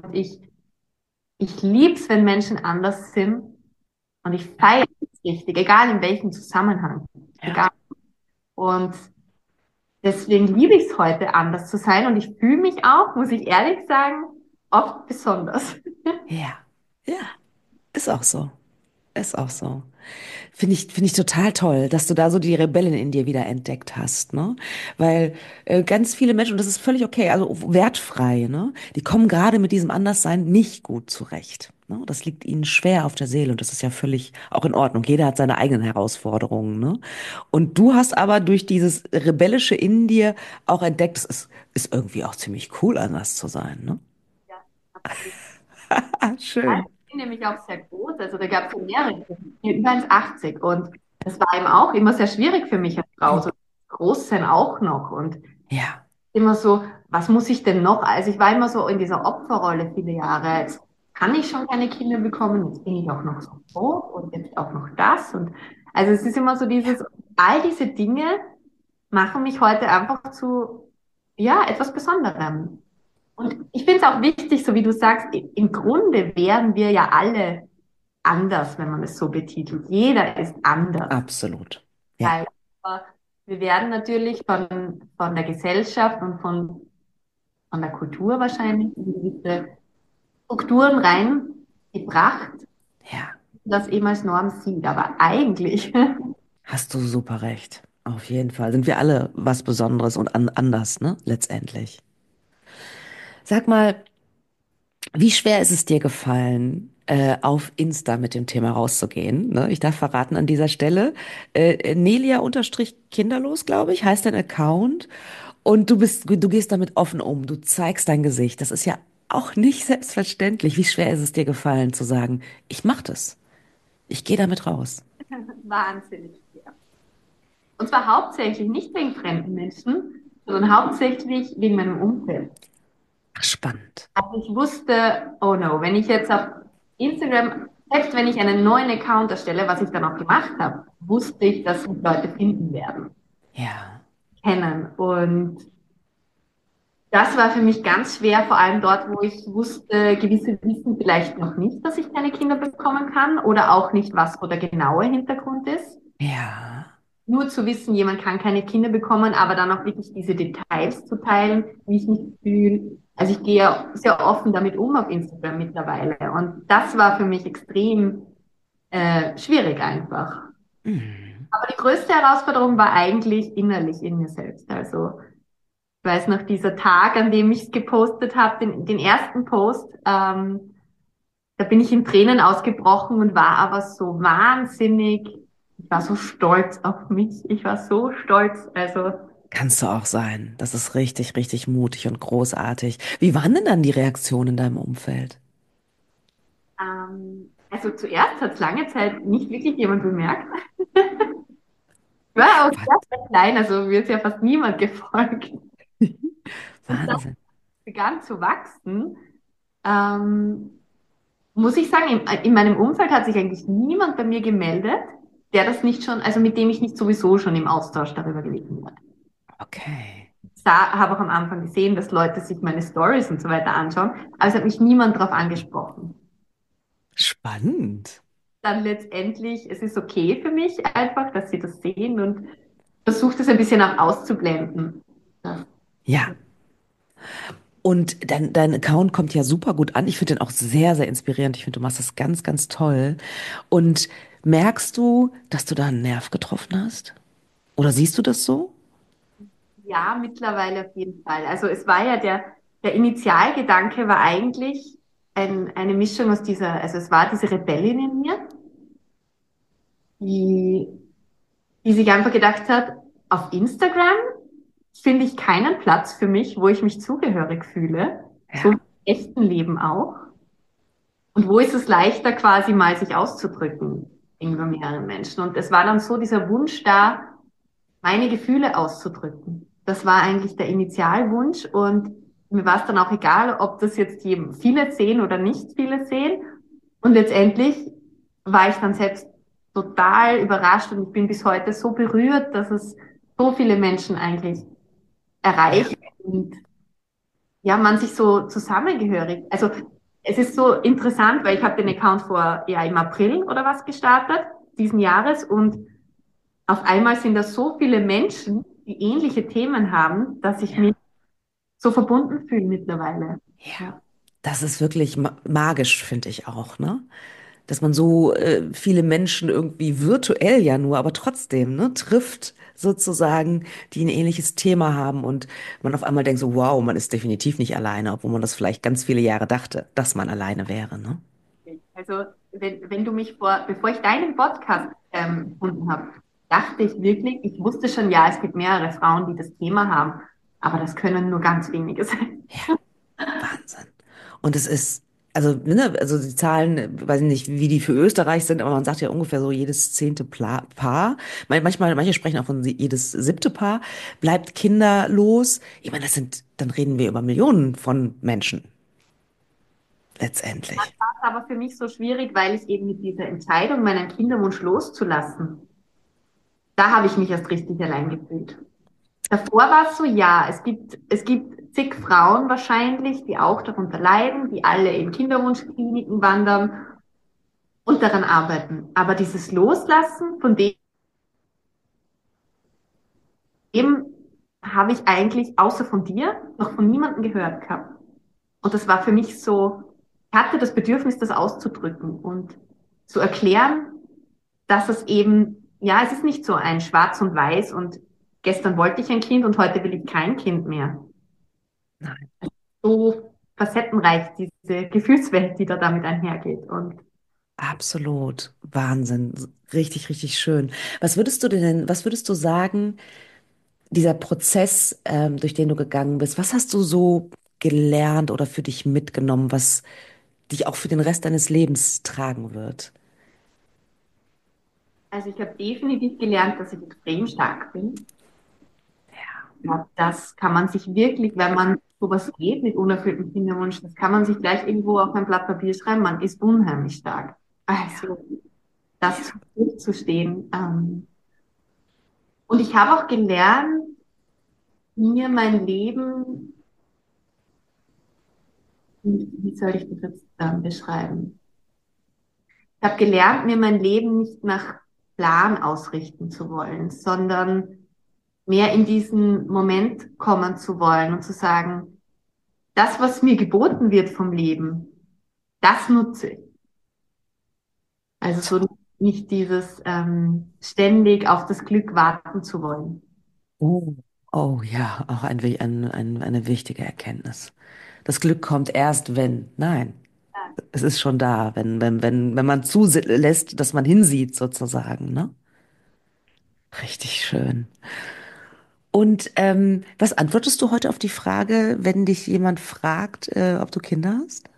ich liebe es, wenn Menschen anders sind. Und ich feiere es richtig, egal in welchem Zusammenhang. Ja. Egal. Und deswegen liebe ich es heute, anders zu sein. Und ich fühle mich auch, muss ich ehrlich sagen, oft besonders. Ja. Ja. Ist auch so. Ist auch so. Finde ich total toll, dass du da so die Rebellin in dir wieder entdeckt hast, ne? Weil ganz viele Menschen, und das ist völlig okay, also wertfrei, ne? Die kommen gerade mit diesem Anderssein nicht gut zurecht. Ne? Das liegt ihnen schwer auf der Seele und das ist ja völlig auch in Ordnung. Jeder hat seine eigenen Herausforderungen, ne? Und du hast aber durch dieses Rebellische in dir auch entdeckt, ist irgendwie auch ziemlich cool, anders zu sein, ne? Ja, absolut. Ah, schön. Ich bin nämlich auch sehr groß, also da gab es ja mehrere, über 1,80 und das war eben auch immer sehr schwierig für mich als Frau, so groß sein auch noch und Ja, immer so, was muss ich denn noch? Also ich war immer so in dieser Opferrolle viele Jahre. Jetzt kann ich schon keine Kinder bekommen, jetzt bin ich auch noch so hoch und jetzt auch noch das und also es ist immer so ja, all diese Dinge machen mich heute einfach zu, ja, etwas Besonderem. Und ich finde es auch wichtig, so wie du sagst, im Grunde wären wir ja alle anders, wenn man es so betitelt. Jeder ist anders. absolut. Ja, Weil, wir werden natürlich von der Gesellschaft und von der Kultur wahrscheinlich in gewisse Strukturen reingebracht, Ja, das eben als Norm sieht. Aber eigentlich, hast du super recht. Auf jeden Fall sind wir alle was Besonderes und anders, ne? Letztendlich. Sag mal, wie schwer ist es dir gefallen, auf Insta mit dem Thema rauszugehen? Ne? Ich darf verraten an dieser Stelle, Nelia-kinderlos, glaube ich, heißt dein Account. Und du gehst damit offen um, du zeigst dein Gesicht. Das ist ja auch nicht selbstverständlich. Wie schwer ist es dir gefallen zu sagen, ich mach das, ich gehe damit raus? wahnsinnig schwer. Und zwar hauptsächlich nicht wegen fremden Menschen, sondern hauptsächlich wegen meinem Umfeld. Ach, spannend. Also ich wusste, oh no, wenn ich jetzt auf Instagram, selbst wenn ich einen neuen Account erstelle, was ich dann auch gemacht habe, wusste ich, dass mich Leute finden werden, Ja, kennen. Und das war für mich ganz schwer, vor allem dort, wo ich wusste, gewisse wissen vielleicht noch nicht, dass ich keine Kinder bekommen kann oder auch nicht, was so der genaue Hintergrund ist. ja, Nur zu wissen, jemand kann keine Kinder bekommen, aber dann auch wirklich diese Details zu teilen, wie ich mich fühle. Also ich gehe ja sehr offen damit um auf Instagram mittlerweile. Und das war für mich extrem schwierig einfach. mm, Aber die größte Herausforderung war eigentlich innerlich in mir selbst. Also ich weiß noch, dieser Tag, an dem ich es gepostet habe, den ersten Post, da bin ich in Tränen ausgebrochen und war aber so wahnsinnig, ich war so stolz auf mich. Ich war so stolz. Also, kannst du auch sein. Das ist richtig, richtig mutig und großartig. Wie waren denn dann die Reaktionen in deinem Umfeld? also zuerst hat es lange Zeit nicht wirklich jemand bemerkt. Ich war auch sehr, sehr klein, also mir ist ja fast niemand gefolgt. Und das Wahnsinn. begann zu wachsen. Ähm, muss ich sagen, in meinem Umfeld hat sich eigentlich niemand bei mir gemeldet, der das nicht schon, also mit dem ich nicht sowieso schon im Austausch darüber gewesen wäre. Okay. Habe auch am Anfang gesehen, dass Leute sich meine Stories und so weiter anschauen, aber es hat mich niemand darauf angesprochen. Spannend. Dann letztendlich, es ist okay für mich einfach, dass sie das sehen und versucht es ein bisschen auch auszublenden. Ja. Ja. Und dein Account kommt ja super gut an. Ich finde den auch sehr, sehr inspirierend. Ich finde, du machst das ganz, ganz toll. Und merkst du, dass du da einen Nerv getroffen hast? Oder siehst du das so? Ja, mittlerweile auf jeden Fall. Also es war ja der Initialgedanke war eigentlich eine Mischung aus dieser, also es war diese Rebellin in mir, die, die sich einfach gedacht hat, auf Instagram finde ich keinen Platz für mich, wo ich mich zugehörig fühle, so Ja. im echten Leben auch. Und wo ist es leichter, quasi mal sich auszudrücken gegenüber mehreren Menschen? Und es war dann so dieser Wunsch da, meine Gefühle auszudrücken. Das war eigentlich der Initialwunsch und mir war es dann auch egal, ob das jetzt viele sehen oder nicht viele sehen. Und letztendlich war ich dann selbst total überrascht und ich bin bis heute so berührt, dass es so viele Menschen eigentlich Ja. erreicht und ja, man sich so zusammengehörig. Also es ist so interessant, weil ich habe den Account ja im April oder was gestartet, diesen Jahres und auf einmal sind da so viele Menschen, die ähnliche Themen haben, dass ich mich Ja. so verbunden fühle mittlerweile. Ja. Ja. Das ist wirklich magisch, finde ich auch, ne? Dass man so viele Menschen irgendwie virtuell ja nur, aber trotzdem, ne, trifft sozusagen, die ein ähnliches Thema haben und man auf einmal denkt so, wow, man ist definitiv nicht alleine, obwohl man das vielleicht ganz viele Jahre dachte, dass man alleine wäre, ne? Also wenn du mich bevor ich deinen Podcast gefunden habe, dachte ich wirklich, ich wusste schon, ja, es gibt mehrere Frauen, die das Thema haben, aber das können nur ganz wenige sein. Ja, Wahnsinn. Und es ist, also, ne, also die Zahlen, weiß ich nicht, wie die für Österreich sind, aber man sagt ja ungefähr so jedes zehnte Paar. Manchmal, manche sprechen auch von jedes siebte Paar bleibt kinderlos. Ich meine, dann reden wir über Millionen von Menschen letztendlich. Das war aber für mich so schwierig, weil ich eben mit dieser Entscheidung, meinen Kinderwunsch loszulassen, da habe ich mich erst richtig allein gefühlt. Davor war es so, ja, es gibt zig Frauen wahrscheinlich, die auch darunter leiden, die alle in Kinderwunschkliniken wandern und daran arbeiten. Aber dieses Loslassen, von dem habe ich eigentlich außer von dir noch von niemandem gehört gehabt. Und das war für mich so, ich hatte das Bedürfnis, das auszudrücken und zu erklären, dass es eben, ja, es ist nicht so ein Schwarz und Weiß und gestern wollte ich ein Kind und heute will ich kein Kind mehr. Nein. So facettenreich diese Gefühlswelt, die da damit einhergeht. Und Absolut. Wahnsinn. Richtig, richtig schön. Was würdest du sagen, dieser Prozess, durch den du gegangen bist, was hast du so gelernt oder für dich mitgenommen, was dich auch für den Rest deines Lebens tragen wird? also ich habe definitiv gelernt, dass ich extrem stark bin. Ja, das kann man sich wirklich, wenn man sowas geht mit unerfülltem Kinderwunsch, das kann man sich gleich irgendwo auf ein Blatt Papier schreiben, man ist unheimlich stark. Also das durchzustehen. Und ich habe auch gelernt, mir mein Leben, wie soll ich das jetzt beschreiben? Ich habe gelernt, mir mein Leben nicht nach Plan ausrichten zu wollen, sondern mehr in diesen Moment kommen zu wollen und zu sagen, das, was mir geboten wird vom Leben, das nutze ich. Also so nicht dieses ständig auf das Glück warten zu wollen. Oh, oh ja, auch eine wichtige Erkenntnis. Das Glück kommt erst, wenn. Nein, es ist schon da, wenn man zulässt, dass man hinsieht, sozusagen, ne? Richtig schön. Und was antwortest du heute auf die Frage, wenn dich jemand fragt, ob du Kinder hast?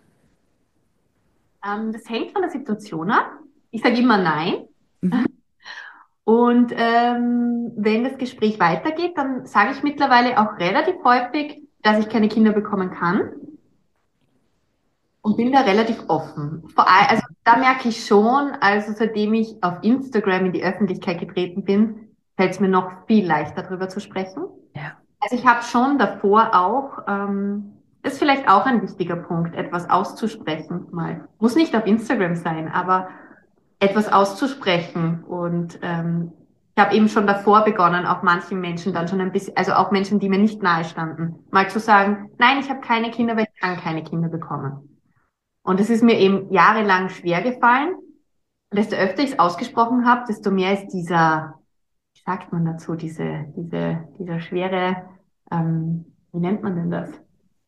Das hängt von der Situation ab. Ich sage immer nein. Mhm. Und wenn das Gespräch weitergeht, dann sage ich mittlerweile auch relativ häufig, dass ich keine Kinder bekommen kann und bin da relativ offen. Vor allem, also da merke ich schon, also seitdem ich auf Instagram in die Öffentlichkeit getreten bin, fällt es mir noch viel leichter darüber zu sprechen. Ja. Also ich habe schon davor auch, ist vielleicht auch ein wichtiger Punkt, etwas auszusprechen mal. Muss nicht auf Instagram sein, aber etwas auszusprechen. Und ich habe eben schon davor begonnen, auch manchen Menschen dann schon ein bisschen, also auch Menschen, die mir nicht nahe standen, mal zu sagen, nein, ich habe keine Kinder, weil ich kann keine Kinder bekommen. Und es ist mir eben jahrelang schwer gefallen. Und desto öfter ich es ausgesprochen habe, desto mehr ist dieser, wie sagt man dazu, dieser schwere, wie nennt man denn das?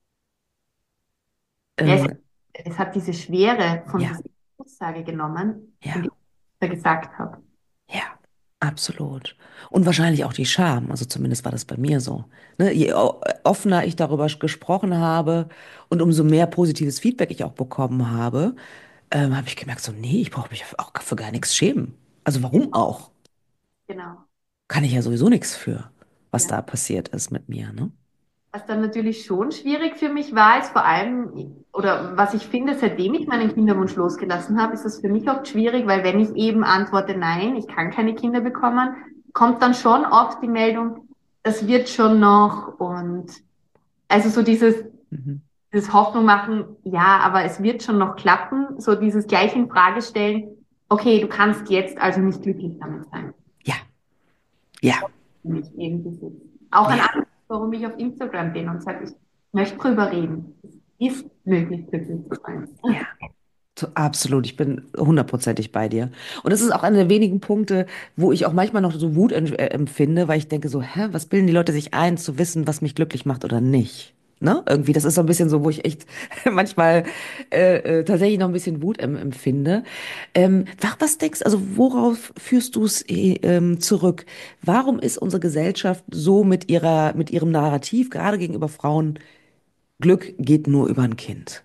Ja, Ähm, es hat diese Schwere von ja, dieser Aussage genommen, die ja, ich da gesagt habe. ja, absolut. Und wahrscheinlich auch die Scham, also zumindest war das bei mir so. Ne? Offener ich darüber gesprochen habe und umso mehr positives Feedback ich auch bekommen habe ich gemerkt, so, nee, ich brauche mich auch für gar nichts schämen. Also warum auch? Genau. Kann ich ja sowieso nichts für, was Ja. da passiert ist mit mir, ne? Was dann natürlich schon schwierig für mich war, ist vor allem, oder was ich finde, seitdem ich meinen Kinderwunsch losgelassen habe, ist es für mich oft schwierig, weil wenn ich eben antworte, nein, ich kann keine Kinder bekommen, kommt dann schon oft die Meldung, das wird schon noch und also so Mhm. dieses Hoffnung machen, ja, aber es wird schon noch klappen, so dieses gleich in Frage stellen, okay, du kannst jetzt also nicht glücklich damit sein. Ja, ja, Für mich eben dieses, auch ein ja, Anlass, warum ich auf Instagram bin und sage, ich möchte drüber reden. Es ist möglich, glücklich zu sein. ja. Absolut, ich bin hundertprozentig bei dir. Und das ist auch einer der wenigen Punkte, wo ich auch manchmal noch so Wut empfinde, weil ich denke so, hä, was bilden die Leute sich ein, zu wissen, was mich glücklich macht oder nicht? Ne? Irgendwie, das ist so ein bisschen so, wo ich echt manchmal tatsächlich noch ein bisschen Wut empfinde. Was denkst, also worauf führst du es zurück? Warum ist unsere Gesellschaft so mit ihrem Narrativ, gerade gegenüber Frauen, Glück geht nur über ein Kind?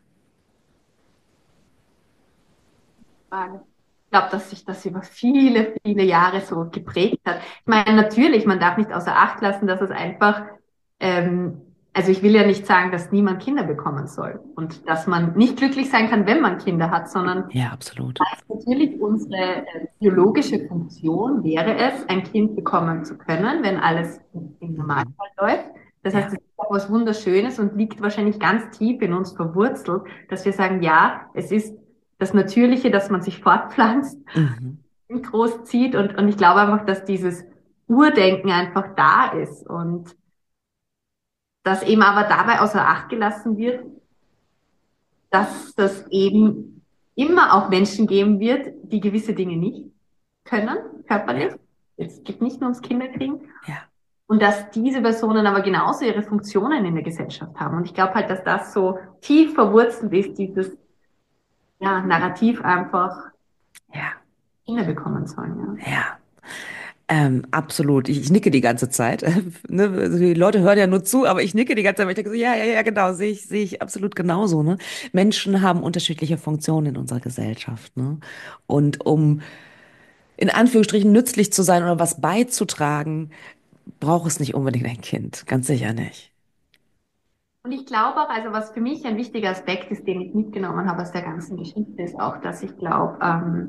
Ich glaube, dass sich das über viele, viele Jahre so geprägt hat. Ich meine, natürlich, man darf nicht außer Acht lassen, dass es einfach, ähm, also ich will ja nicht sagen, dass niemand Kinder bekommen soll und dass man nicht glücklich sein kann, wenn man Kinder hat, sondern Ja, absolut. natürlich unsere biologische Funktion wäre es, ein Kind bekommen zu können, wenn alles im Mhm. Normalfall läuft. Das heißt, Ja. es ist auch was Wunderschönes und liegt wahrscheinlich ganz tief in uns verwurzelt, dass wir sagen, ja, es ist das Natürliche, dass man sich fortpflanzt Mhm. und großzieht und ich glaube einfach, dass dieses Urdenken einfach da ist und dass eben aber dabei außer Acht gelassen wird, dass das eben immer auch Menschen geben wird, die gewisse Dinge nicht können, körperlich. Ja, Es geht nicht nur ums Kinderkriegen. ja, Und dass diese Personen aber genauso ihre Funktionen in der Gesellschaft haben. Und ich glaube halt, dass das so tief verwurzelt ist, dieses Narrativ einfach ja, Kinder bekommen sollen. ja. Absolut. Ich nicke die ganze Zeit. Ne? Also die Leute hören ja nur zu, aber ich nicke die ganze Zeit. Weil ich denke so, ja, ja, ja, genau, sehe ich absolut genauso. Ne? Menschen haben unterschiedliche Funktionen in unserer Gesellschaft. Ne? Und um in Anführungsstrichen nützlich zu sein oder was beizutragen, braucht es nicht unbedingt ein Kind. Ganz sicher nicht. Und ich glaube auch, also was für mich ein wichtiger Aspekt ist, den ich mitgenommen habe aus der ganzen Geschichte, ist auch, dass ich glaube,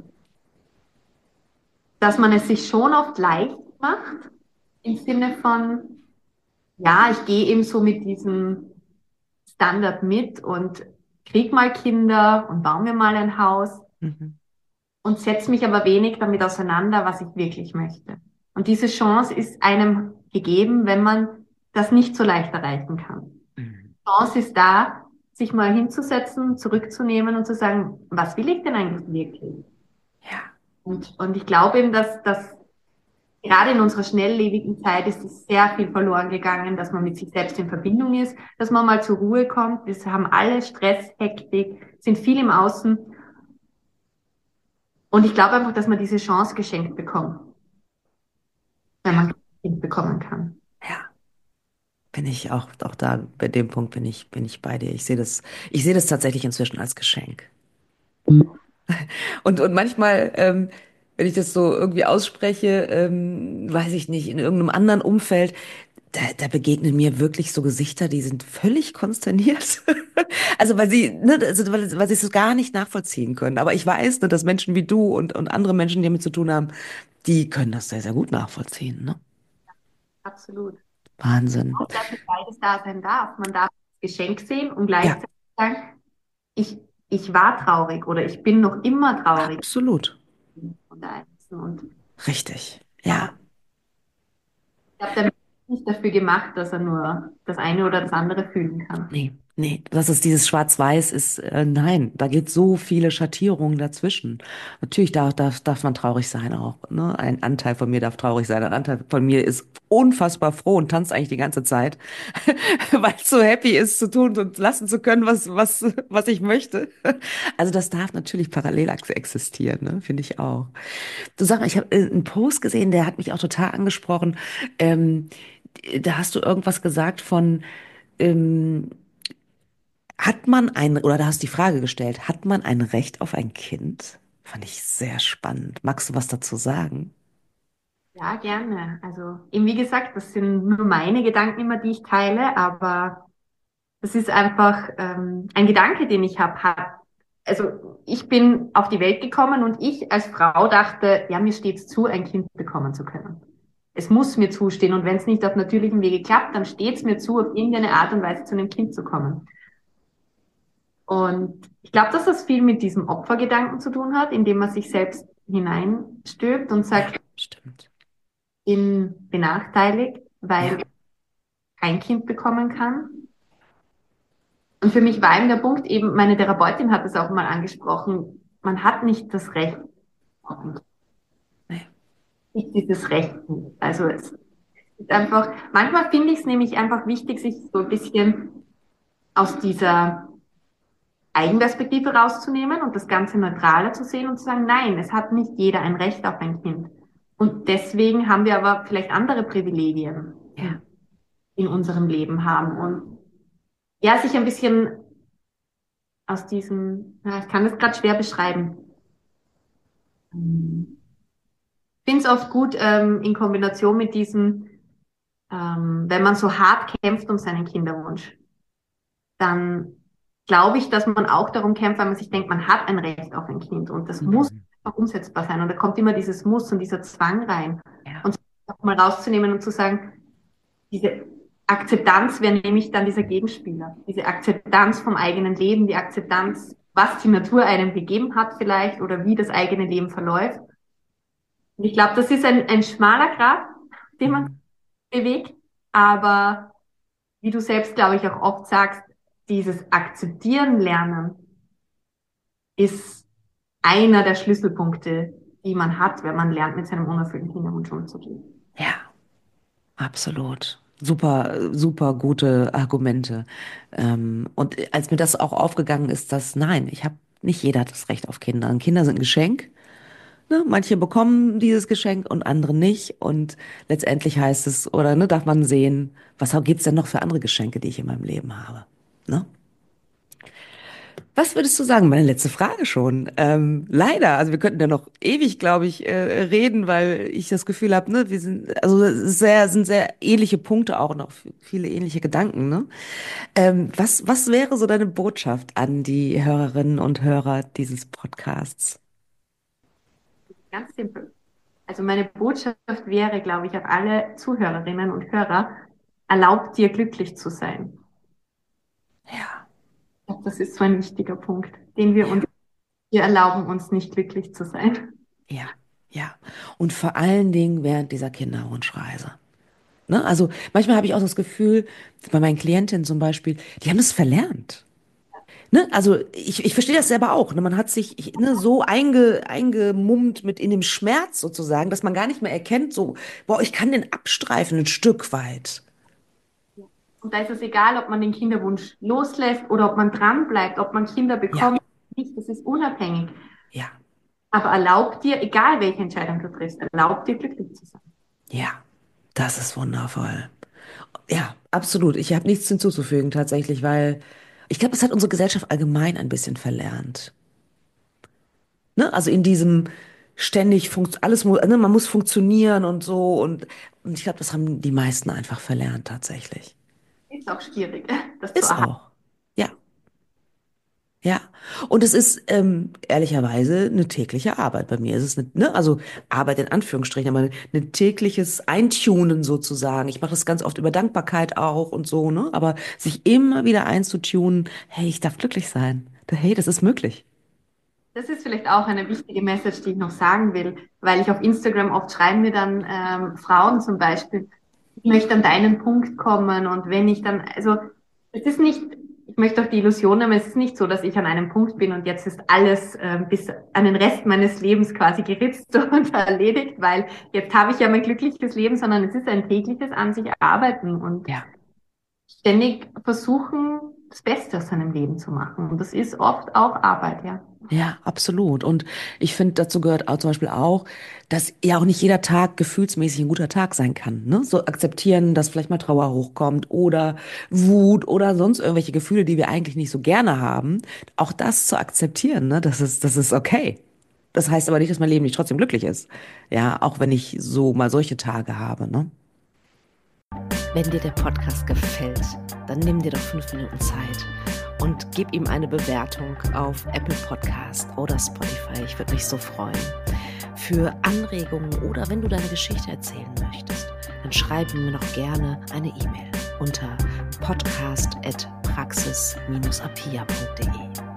dass man es sich schon oft leicht macht, im Sinne von, ja, ich gehe eben so mit diesem Standard mit und krieg mal Kinder und baue mir mal ein Haus Mhm. und setze mich aber wenig damit auseinander, was ich wirklich möchte. Und diese Chance ist einem gegeben, wenn man das nicht so leicht erreichen kann. Mhm. Die Chance ist da, sich mal hinzusetzen, zurückzunehmen und zu sagen, was will ich denn eigentlich wirklich? Ja, Und ich glaube eben, dass gerade in unserer schnelllebigen Zeit ist es sehr viel verloren gegangen, dass man mit sich selbst in Verbindung ist, dass man mal zur Ruhe kommt. Wir haben alle Stress, Hektik, sind viel im Außen. Und ich glaube einfach, dass man diese Chance geschenkt bekommt, wenn ja, man ein Kind bekommen kann. ja. Bin ich auch da, bei dem Punkt bin ich bei dir. Ich sehe das tatsächlich inzwischen als Geschenk. Und manchmal, wenn ich das so irgendwie ausspreche, weiß ich nicht, in irgendeinem anderen Umfeld, da begegnen mir wirklich so Gesichter, die sind völlig konsterniert. Also weil sie, ne, also weil sie es so gar nicht nachvollziehen können. Aber ich weiß, ne, dass Menschen wie du und andere Menschen, die damit zu tun haben, die können das sehr, sehr gut nachvollziehen, ne? Absolut. Wahnsinn. Auch, dass es beides da sein darf. Man darf das Geschenk sehen und Ja, gleichzeitig sagen, ich, ich war traurig oder ich bin noch immer traurig absolut. und Einzelnen. Und Richtig. ja, Ja. ich glaube, der Mensch ist nicht dafür gemacht, dass er nur das eine oder das andere fühlen kann. Nee, nee, das ist dieses Schwarz-Weiß ist, nein, da geht so viele Schattierungen dazwischen. Natürlich darf man traurig sein auch, ne? Ein Anteil von mir darf traurig sein, ein Anteil von mir ist unfassbar froh und tanzt eigentlich die ganze Zeit, weil es so happy ist zu tun und lassen zu können, was ich möchte. Also das darf natürlich parallel existieren, ne? Finde ich auch. Du sag mal, ich habe einen Post gesehen, der hat mich auch total angesprochen. Ähm, Da hast du irgendwas gesagt von, ähm, hat man ein, oder da hast du die Frage gestellt, hat man ein Recht auf ein Kind? Fand ich sehr spannend. Magst du was dazu sagen? Ja, gerne. Also eben wie gesagt, das sind nur meine Gedanken immer, die ich teile, aber das ist einfach ein Gedanke, den ich habe. Also ich bin auf die Welt gekommen und ich als Frau dachte, ja, mir steht es zu, ein Kind bekommen zu können. Es muss mir zustehen und wenn es nicht auf natürlichem Wege klappt, dann steht es mir zu, auf irgendeine Art und Weise zu einem Kind zu kommen. Und ich glaube, dass das viel mit diesem Opfergedanken zu tun hat, indem man sich selbst hineinstülpt und Ja, sagt, stimmt. ich bin benachteiligt, weil Ja. ich kein Kind bekommen kann. Und für mich war eben der Punkt eben, meine Therapeutin hat es auch mal angesprochen, man hat nicht das Recht, Nee. nicht dieses Recht nicht. Also es ist einfach, manchmal finde ich es nämlich einfach wichtig, sich so ein bisschen aus dieser Eigenperspektive rauszunehmen und das Ganze neutraler zu sehen und zu sagen, nein, es hat nicht jeder ein Recht auf ein Kind. Und deswegen haben wir aber vielleicht andere Privilegien, Ja. die in unserem Leben haben. Und ja, sich ein bisschen aus diesem, ja, ich kann das gerade schwer beschreiben. Ich finde es oft gut in Kombination mit diesem, wenn man so hart kämpft um seinen Kinderwunsch, dann glaube ich, dass man auch darum kämpft, weil man sich denkt, man hat ein Recht auf ein Kind und das muss Mhm. auch umsetzbar sein. Und da kommt immer dieses Muss und dieser Zwang rein. Ja. Und auch mal rauszunehmen und zu sagen, diese Akzeptanz wäre nämlich dann dieser Gegenspieler. Diese Akzeptanz vom eigenen Leben, die Akzeptanz, was die Natur einem gegeben hat vielleicht oder wie das eigene Leben verläuft. Und ich glaube, das ist ein schmaler Grat, den man Mhm. bewegt, aber wie du selbst, glaube ich, auch oft sagst, dieses Akzeptieren lernen, ist einer der Schlüsselpunkte, die man hat, wenn man lernt, mit seinem unerfüllten Kinderwunsch umzugehen. Ja, absolut. Super, super gute Argumente. Und als mir das auch aufgegangen ist, dass nein, nicht jeder hat das Recht auf Kinder. Und Kinder sind ein Geschenk. Ne? Manche bekommen dieses Geschenk und andere nicht. Und letztendlich heißt es, oder ne, darf man sehen, was gibt's denn noch für andere Geschenke, die ich in meinem Leben habe? Ne? Was würdest du sagen? Meine letzte Frage schon. Leider, also wir könnten ja noch ewig, glaube ich, reden, weil ich das Gefühl habe, ne, sind sehr ähnliche Punkte auch noch, viele ähnliche Gedanken, ne? Was wäre so deine Botschaft an die Hörerinnen und Hörer dieses Podcasts? Ganz simpel. Also meine Botschaft wäre, glaube ich, auf alle Zuhörerinnen und Hörer, erlaubt dir glücklich zu sein. Ja, Ich glaube, das ist so ein wichtiger Punkt, den ja, wir erlauben uns nicht glücklich zu sein. ja, ja. Und vor allen Dingen während dieser Kinderwunschreise. Ne? Also manchmal habe ich auch das Gefühl, bei meinen Klientinnen zum Beispiel, die haben es verlernt. Ne? Also ich verstehe das selber auch. Ne? Man hat sich ne, so eingemummt mit in dem Schmerz sozusagen, dass man gar nicht mehr erkennt, so, boah, ich kann den abstreifen ein Stück weit. Und da ist es egal, ob man den Kinderwunsch loslässt oder ob man dran bleibt, ob man Kinder Ja, bekommt, nicht, das ist unabhängig. ja, Aber erlaub dir, egal welche Entscheidung du triffst, erlaub dir glücklich zu sein. ja. Das ist wundervoll. Ja, absolut. Ich habe nichts hinzuzufügen tatsächlich, weil ich glaube, das hat unsere Gesellschaft allgemein ein bisschen verlernt. Ne? Also in diesem ständig alles muss, ne, man muss funktionieren und so und ich glaube, das haben die meisten einfach verlernt tatsächlich. Ist auch schwierig, das zu Ist erhalten. auch. Ja, ja. Und es ist ehrlicherweise eine tägliche Arbeit. Bei mir ist es eine, ne, also Arbeit in Anführungsstrichen, aber ein tägliches Eintunen sozusagen. Ich mache das ganz oft über Dankbarkeit auch und so, ne? Aber sich immer wieder einzutunen, hey, ich darf glücklich sein. Hey, das ist möglich. Das ist vielleicht auch eine wichtige Message, die ich noch sagen will, weil ich auf Instagram oft schreiben mir dann Frauen zum Beispiel, ich möchte an deinen Punkt kommen und wenn ich dann, also es ist nicht, ich möchte auch die Illusion nehmen, es ist nicht so, dass ich an einem Punkt bin und jetzt ist alles bis an den Rest meines Lebens quasi geritzt und erledigt, weil jetzt habe ich ja mein glückliches Leben, sondern es ist ein tägliches an sich arbeiten und Ja. ständig versuchen, das Beste aus seinem Leben zu machen. Und das ist oft auch Arbeit, ja. Ja, absolut. Und ich finde, dazu gehört auch zum Beispiel auch, dass ja auch nicht jeder Tag gefühlsmäßig ein guter Tag sein kann. Ne? So akzeptieren, dass vielleicht mal Trauer hochkommt oder Wut oder sonst irgendwelche Gefühle, die wir eigentlich nicht so gerne haben. Auch das zu akzeptieren, ne? Das ist okay. Das heißt aber nicht, dass mein Leben nicht trotzdem glücklich ist. Ja, auch wenn ich so mal solche Tage habe, ne? Wenn dir der Podcast gefällt, dann nimm dir doch 5 Minuten Zeit und gib ihm eine Bewertung auf Apple Podcast oder Spotify. Ich würde mich so freuen. Für Anregungen oder wenn du deine Geschichte erzählen möchtest, dann schreib mir noch gerne eine E-Mail unter podcast@praxis-apia.de.